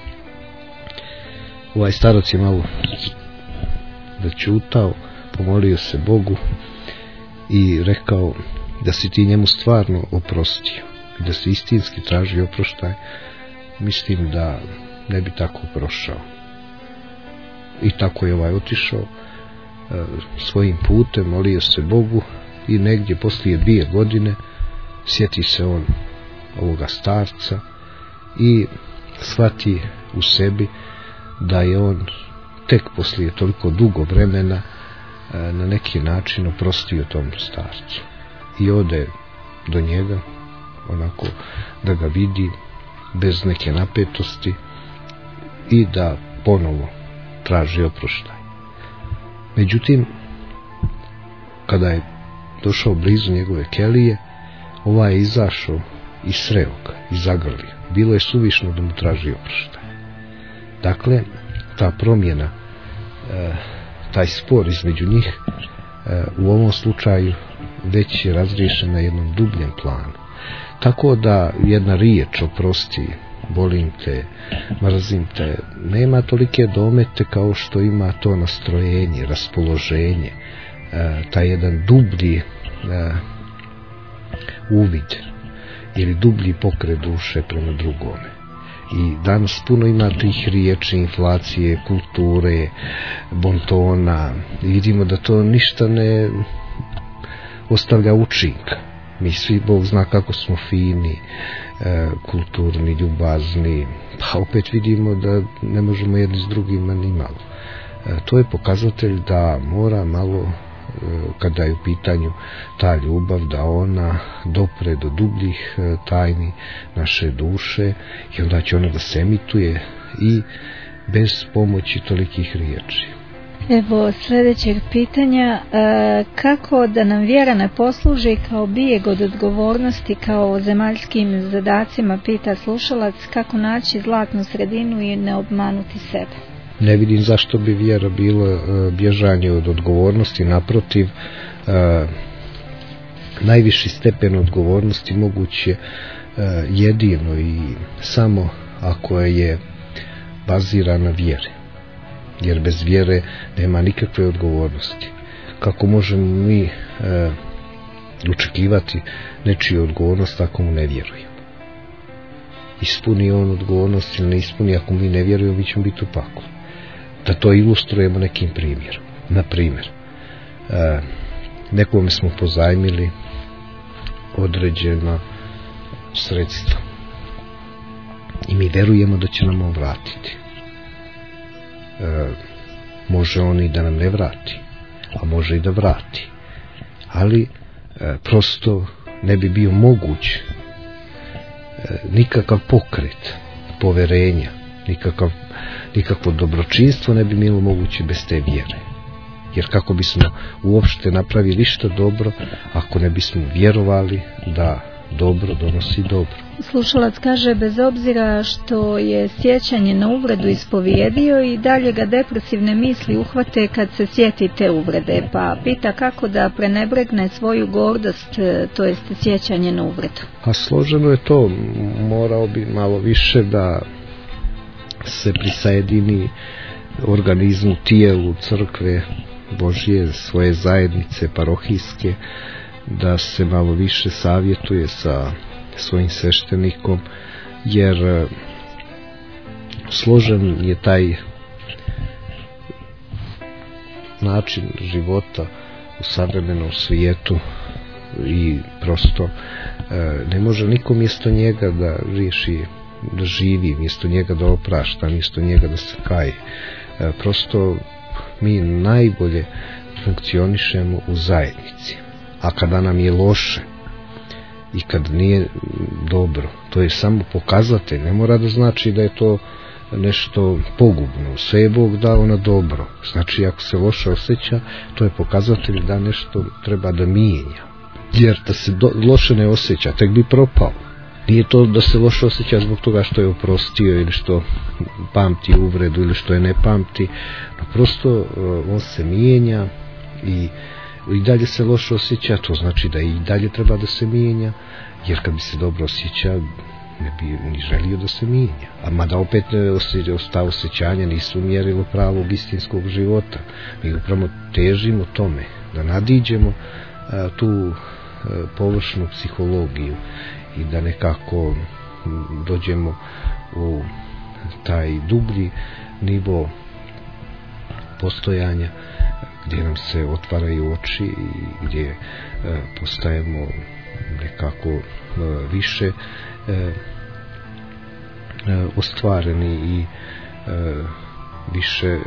Ovaj starac je malo začutao, pomolio se Bogu i rekao da si ti njemu stvarno oprostio i da si istinski traži oproštaj, mislim da ne bi tako prošao. I tako je ovaj otišao e, svojim putem, molio se Bogu i negdje poslije dvije godine sjeti se on ovoga starca i shvati u sebi da je on tek poslije toliko dugo vremena e, na neki način oprostio tom starcu. i ode do njega, onako da ga vidi bez neke napetosti i da ponovo traži oproštaj. Međutim, kada je došao blizu njegove kelije, ovaj je izašao i sreo ga i zagrlio. Bilo je suvišno da mu traži oproštaj. Dakle, ta promjena, e, taj spor između njih e, u ovom slučaju već je razriješen na jednom dubljem planu. Tako da jedna riječ oprosti, volim te, mrzim te, nema tolike domete kao što ima to nastrojenje, raspoloženje, e, taj jedan dublji e, uvid ili dublji pokret duše prema drugome. I danas puno ima tih riječi, inflacije, kulture, bontona, i vidimo da to ništa ne ostavlja učinka. Mi svi, Bog zna kako smo fini, e, kulturni, ljubazni, pa opet vidimo da ne možemo jedni s drugima ni malo. E, to je pokazatelj da mora malo, e, kada je u pitanju ta ljubav, da ona dopre do dubljih e, tajni naše duše i onda će ona da se emituje i bez pomoći tolikih riječi. Evo sljedećeg pitanja, e, kako da nam vjera ne posluži kao bijeg od odgovornosti, kao o zemaljskim zadacima, pita slušalac, kako naći zlatnu sredinu i ne obmanuti sebe? Ne vidim zašto bi vjera bila e, bježanje od odgovornosti, naprotiv, e, najviši stepen odgovornosti moguće e, jedino i samo ako je bazirana vjere. Jer bez vjere nema nikakve odgovornosti. Kako možemo mi e, očekivati nečiju odgovornost ako mu ne vjerujemo? Ispuni on odgovornost ili ne ispuni, ako mi ne vjerujemo, mi ćemo biti u paklu. Da to ilustrujemo nekim primjerom. Na primjer, e, nekome smo pozajmili određena sredstva i mi vjerujemo da će nam on vratiti. E, može on i da nam ne vrati, a može i da vrati, ali e, prosto ne bi bio moguć e, nikakav pokret poverenja, nikakav, nikakvo dobročinstvo ne bi bilo moguće bez te vjere. Jer kako bismo uopšte napravili što dobro ako ne bismo vjerovali da dobro donosi dobro. Slušalac kaže, bez obzira što je sjećanje na uvredu ispovjedio, i dalje ga depresivne misli uhvate kad se sjeti te uvrede, pa pita kako da prenebregne svoju gordost, to jest sjećanje na uvredu. A složeno je to, morao bi malo više da se prisajedini organizmu, tijelu crkve Božje, svoje zajednice parohijske, da se malo više savjetuje sa svojim sveštenikom, jer složen je taj način života u savremenom svijetu i prosto ne može niko mjesto njega da riješi, da živi, mjesto njega da oprašta, mjesto njega da se kaje. Prosto mi najbolje funkcionišemo u zajednici. A kada nam je loše i kad nije dobro, to je samo pokazatelj, ne mora da znači da je to nešto pogubno. Sve je Bog dao na dobro. Znači ako se loše osjeća, to je pokazatelj da nešto treba da mijenja. Jer da se do, loše ne osjeća, tek bi propao. Nije to da se loše osjeća zbog toga što je oprostio ili što pamti uvredu ili što je ne pamti. No prosto on se mijenja i i dalje se loše osjeća, to znači da i dalje treba da se mijenja, jer kad bi se dobro osjeća, ne bi ni želio da se mijenja. A mada opet ta osjećanja nisu mjerilo pravog istinskog života. Mi upravo težimo tome, da nadiđemo a, tu a, površnu psihologiju i da nekako m, dođemo u taj dublji nivo postojanja, gdje nam se otvaraju oči i gdje e, postajemo nekako e, više e, e, ostvareni i e, više e,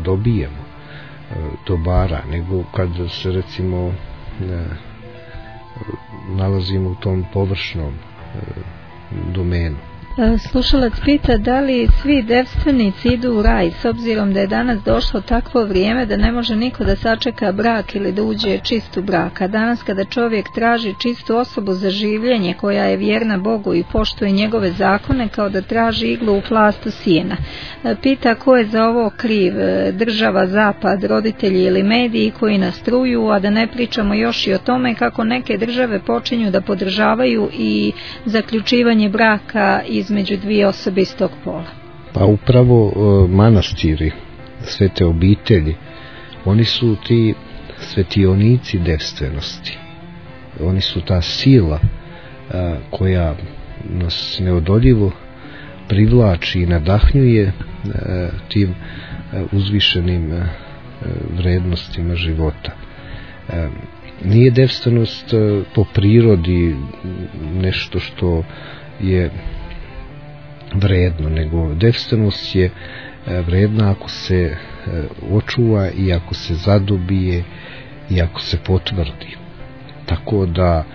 dobijemo e, dobara, nego kad se recimo e, nalazimo u tom površnom domenu. Slušalac pita da li svi devstvenici idu u raj, s obzirom da je danas došlo takvo vrijeme da ne može niko da sačeka brak ili da uđe čist u brak, a danas kada čovjek traži čistu osobu za življenje koja je vjerna Bogu i poštuje njegove zakone, kao da traži iglu u plastu sijena. Pita ko je za ovo kriv, država, zapad, roditelji ili mediji koji nas truju, a da ne pričamo još i o tome kako neke države počinju da podržavaju i zaključivanje braka i između dvije osobe istog pola. Pa upravo e, manastiri, svete obitelji, oni su ti svetionici devstvenosti. Oni su ta sila e, koja nas neodoljivo privlači i nadahnjuje e, tim e, uzvišenim e, vrednostima života. E, nije devstvenost e, po prirodi nešto što je vredno, nego devstvenost je vredna ako se očuva i ako se zadobije i ako se potvrdi. Tako da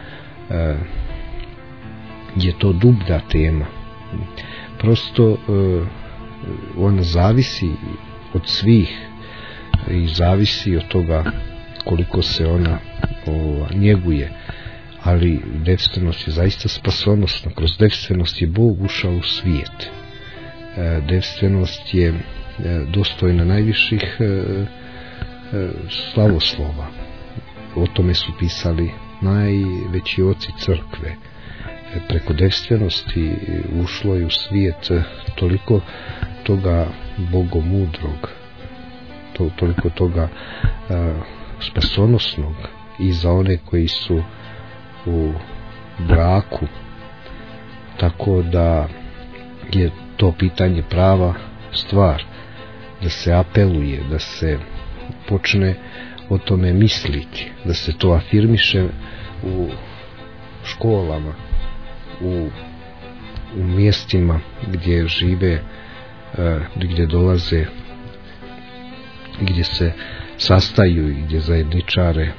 je to dublja tema. Prosto ona zavisi od svih i zavisi od toga koliko se ona ova, njeguje. Ali devstvenost je zaista spasonosna. Kroz devstvenost je Bog ušao u svijet. E, devstvenost je e, dostojna najviših e, e, slavoslova. O tome su pisali najveći oci crkve. E, preko devstvenosti ušlo je u svijet toliko toga bogomudrog, to, toliko toga e, spasonosnog i za one koji su u braku, tako da je to pitanje prava stvar, da se apeluje, da se počne o tome misliti, da se to afirmiše u školama, u, u mjestima gdje žive, gdje dolaze, gdje se sastaju i gdje zajedničare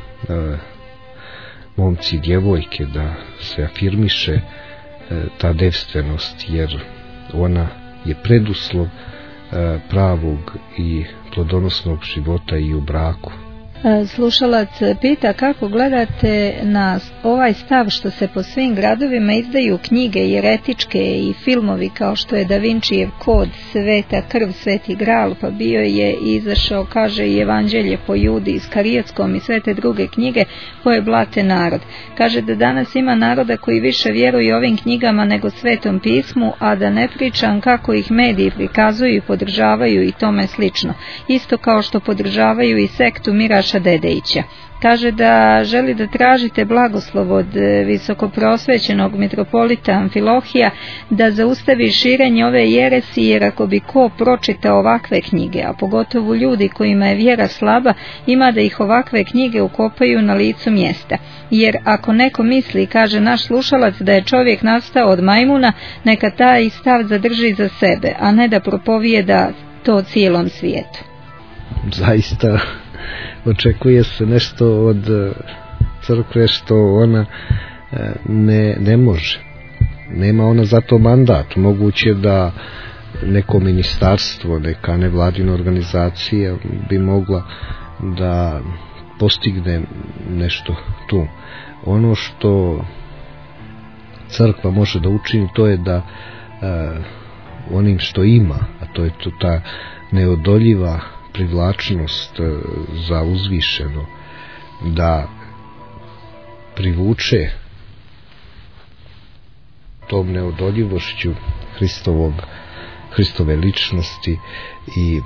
momci i djevojke, da se afirmiše e, ta devstvenost, jer ona je preduslov e, pravog i plodonosnog života i u braku. Slušalac pita kako gledate na ovaj stav što se po svim gradovima izdaju knjige jeretičke i filmovi kao što je Da Vincijev kod, Sveta krv, Sveti gral, pa bio je izašao, kaže, i Evanđelje po Judi Iskarijetskom i sve te druge knjige koje blate narod. Kaže da danas ima naroda koji više vjeruju ovim knjigama nego Svetom pismu, a da ne pričam kako ih mediji prikazuju i podržavaju i tome slično. Isto kao što podržavaju i sektu Miraša Dedejića. Kaže da želi da tražite blagoslov od visokoprosvećenog mitropolita Amfilohija da zaustavi širenje ove jeresi, jer ako bi ko pročitao ovakve knjige, a pogotovo ljudi kojima je vjera slaba, ima da ih ovakve knjige ukopaju na licu mjesta. Jer ako neko misli, kaže naš slušalac, da je čovjek nastao od majmuna, neka taj stav zadrži za sebe, a ne da propovijeda to cijelom svijetu. Zaista očekuje se nešto od crkve što ona ne, ne može. Nema ona za to mandat. Moguće da neko ministarstvo, neka nevladina organizacija bi mogla da postigne nešto tu. Ono što crkva može da učini, to je da uh, onim što ima, a to je to ta neodoljiva privlačnost za uzvišeno, da privuče tom neodoljivošću Hristovog, Hristove ličnosti i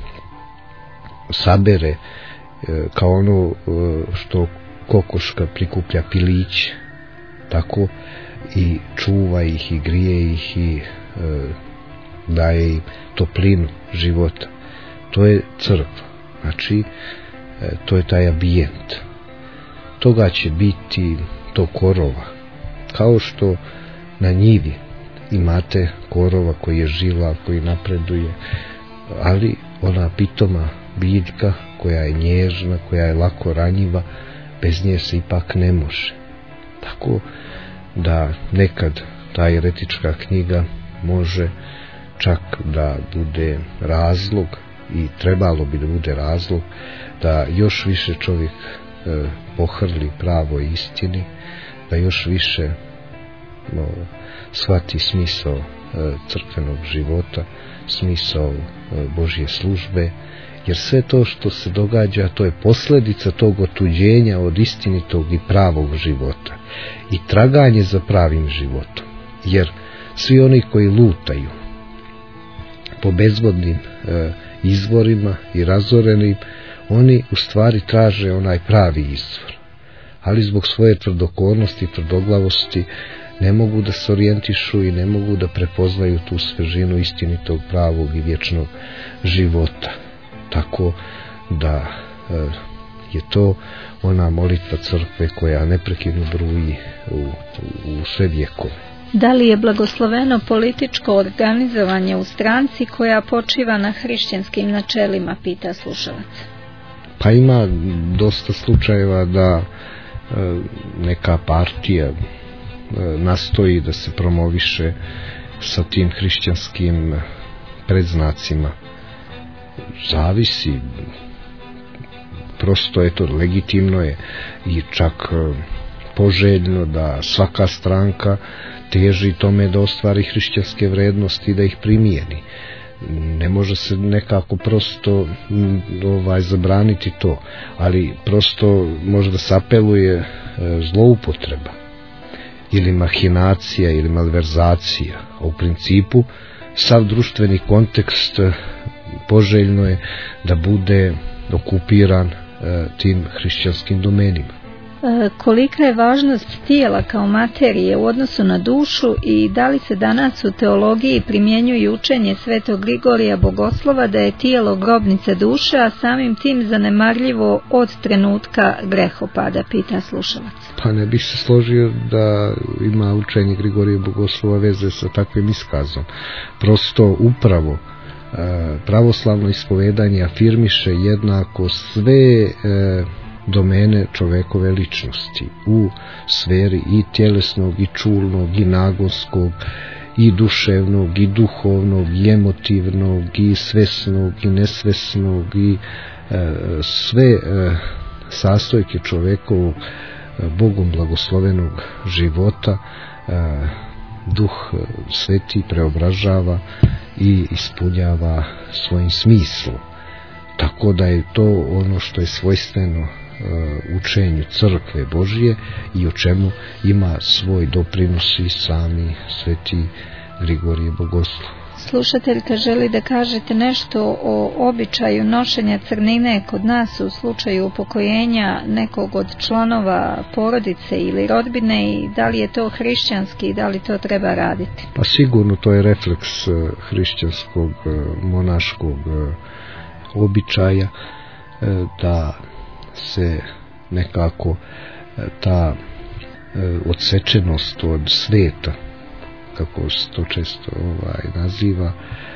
sabere kao ono što kokoška prikuplja pilić, tako i čuva ih i grije ih i daje im toplinu života. To je crkva, znači to je taj ambijent. Toga će biti to korova, kao što na njivi imate korova koji je žilav, koji napreduje, ali ona pitoma biljka koja je nježna, koja je lako ranjiva, bez nje se ipak ne može. Tako da nekad ta eretička knjiga može čak da bude razlog, i trebalo bi da bude razlog, da još više čovjek e, pohrli pravoj istini, da još više no, shvati smisao e, crkvenog života, smisao e, Božje službe, jer sve to što se događa, to je posljedica tog otuđenja od istinitog i pravog života i traganje za pravim životom. Jer svi oni koji lutaju po bezvodnim e, izvorima i razorenim, oni u stvari traže onaj pravi izvor, ali zbog svoje tvrdokornosti i tvrdoglavosti ne mogu da se orijentišu i ne mogu da prepoznaju tu svežinu istinitog, pravog i vječnog života. Tako da e, je to ona molitva crkve koja neprekidno bruji u, u, u sve vjekove. Da li je blagosloveno političko organizovanje u stranci koja počiva na hrišćanskim načelima, pita slušalac. Pa ima dosta slučajeva da e, neka partija e, nastoji da se promoviše sa tim hrišćanskim predznacima. Zavisi, prosto je to legitimno je i čak e, poželjno da svaka stranka teži tome da ostvari hrišćanske vrednosti i da ih primijeni. Ne može se nekako prosto ovaj, zabraniti to, ali prosto možda se apeluje e, zloupotreba ili mahinacija ili malverzacija, a u principu sav društveni kontekst poželjno je da bude okupiran e, tim hrišćanskim domenima. Kolika je važnost tijela kao materije u odnosu na dušu i da li se danas u teologiji primjenjuje učenje svetog Grigorija Bogoslova da je tijelo grobnica duše, a samim tim zanemarljivo od trenutka grehopada, pita slušalac. Pa ne bih se složio da ima učenje Grigorija Bogoslova veze sa takvim iskazom. Prosto upravo pravoslavno ispovedanje afirmiše jednako sve e, domene čovekove ličnosti u sferi i tjelesnog i čulnog i nagonskog i duševnog i duhovnog i emotivnog i svesnog i nesvesnog i e, sve e, sastojke čovekovog e, Bogom blagoslovenog života e, Duh Sveti preobražava i ispunjava svojim smislom. Tako da je to ono što je svojstveno učenju crkve Božije i o čemu ima svoj doprinos i sami sveti Grigorije Bogoslov. Slušateljka želi da kažete nešto o običaju nošenja crnine kod nas u slučaju upokojenja nekog od članova porodice ili rodbine i da li je to hrišćanski i da li to treba raditi? Pa sigurno to je refleks hrišćanskog monaškog običaja da se nekako ta odsečenost od sveta, kako se to često ovaj, naziva,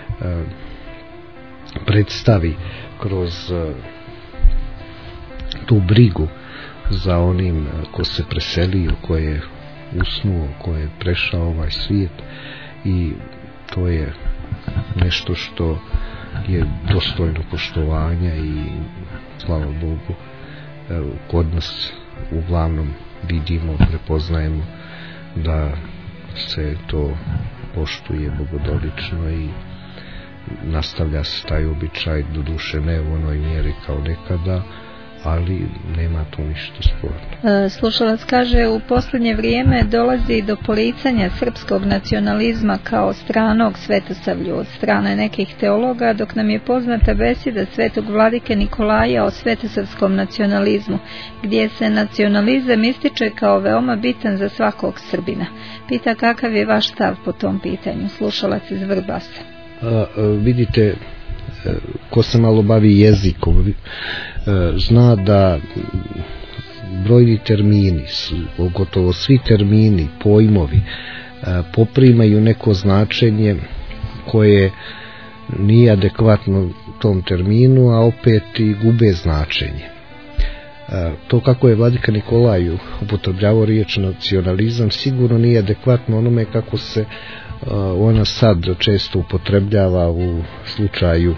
predstavi kroz tu brigu za onim ko se preselio, ko je usnuo, ko je prešao ovaj svijet, i to je nešto što je dostojno poštovanja i slava Bogu kod nas uglavnom vidimo, prepoznajemo da se to poštuje bogodolično i nastavlja se taj običaj, do duše ne u onoj mjeri kao nekada, ali nema tu ništa sporno. Slušalac kaže, u posljednje vrijeme dolazi do poricanja srpskog nacionalizma kao stranog svetosavlju od strane nekih teologa, dok nam je poznata beseda svetog vladike Nikolaja o svetosavskom nacionalizmu, gdje se nacionalizam ističe kao veoma bitan za svakog Srbina. Pita kakav je vaš stav po tom pitanju, slušalac iz Vrbasa. A, a, vidite, ko se malo bavi jezikom zna da brojni termini, gotovo svi termini, pojmovi poprimaju neko značenje koje nije adekvatno tom terminu, a opet i gube značenje. To kako je vladika Nikolaj upotrebljavao riječ nacionalizam sigurno nije adekvatno onome kako se ona sad često upotrebljava u slučaju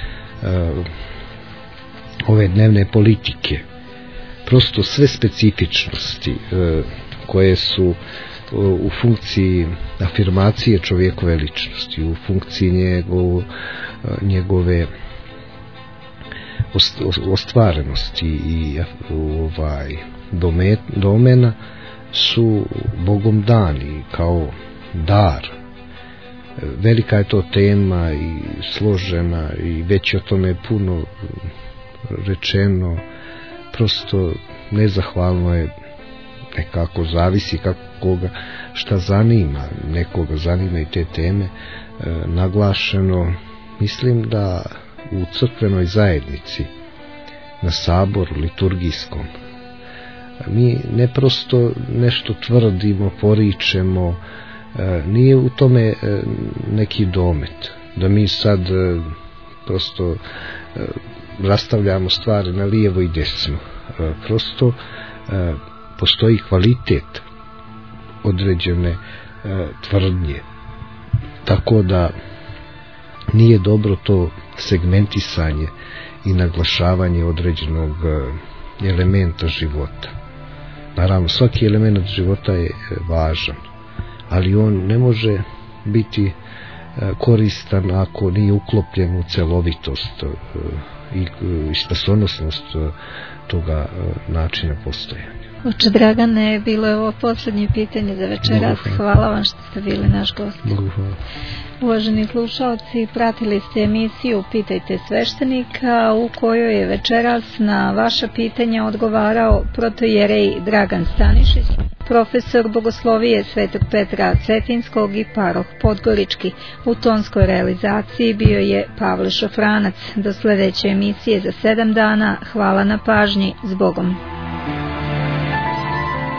ove dnevne politike. Prosto sve specifičnosti koje su u funkciji afirmacije čovjekove ličnosti, u funkciji njegov, njegove ostvarenosti i ovaj domena su Bogom dani kao dar. Velika je to tema i složena i već o tome puno rečeno, prosto nezahvalno je, nekako zavisi kako koga šta zanima, nekoga zanima i te teme e, naglašeno. Mislim da u crkvenoj zajednici, na saboru liturgijskom, mi ne prosto nešto tvrdimo, poričemo, e, nije u tome e, neki domet, da mi sad e, prosto e, rastavljamo stvari na lijevo i desno. E, prosto e, postoji kvalitet određene e, tvrdnje, tako da nije dobro to segmentisanje i naglašavanje određenog elementa života. Naravno, svaki element života je važan, ali on ne može biti koristan ako nije uklopljen u celovitost i spasonosnost toga načina postojanja. Oče Dragane, bilo je ovo posljednje pitanje za večeras. Hvala vam što ste bili naš gost. Uvaženi slušalci, pratili ste emisiju Pitajte sveštenika, u kojoj je večeras na vaša pitanja odgovarao protojerej Dragan Stanišić, profesor bogoslovije Svetog Petra Cetinskog i paroh Podgorički. U tonskoj realizaciji bio je Pavle Šofranac. Do sljedeće emisije za sedam dana. Hvala na pažnji. S Bogom.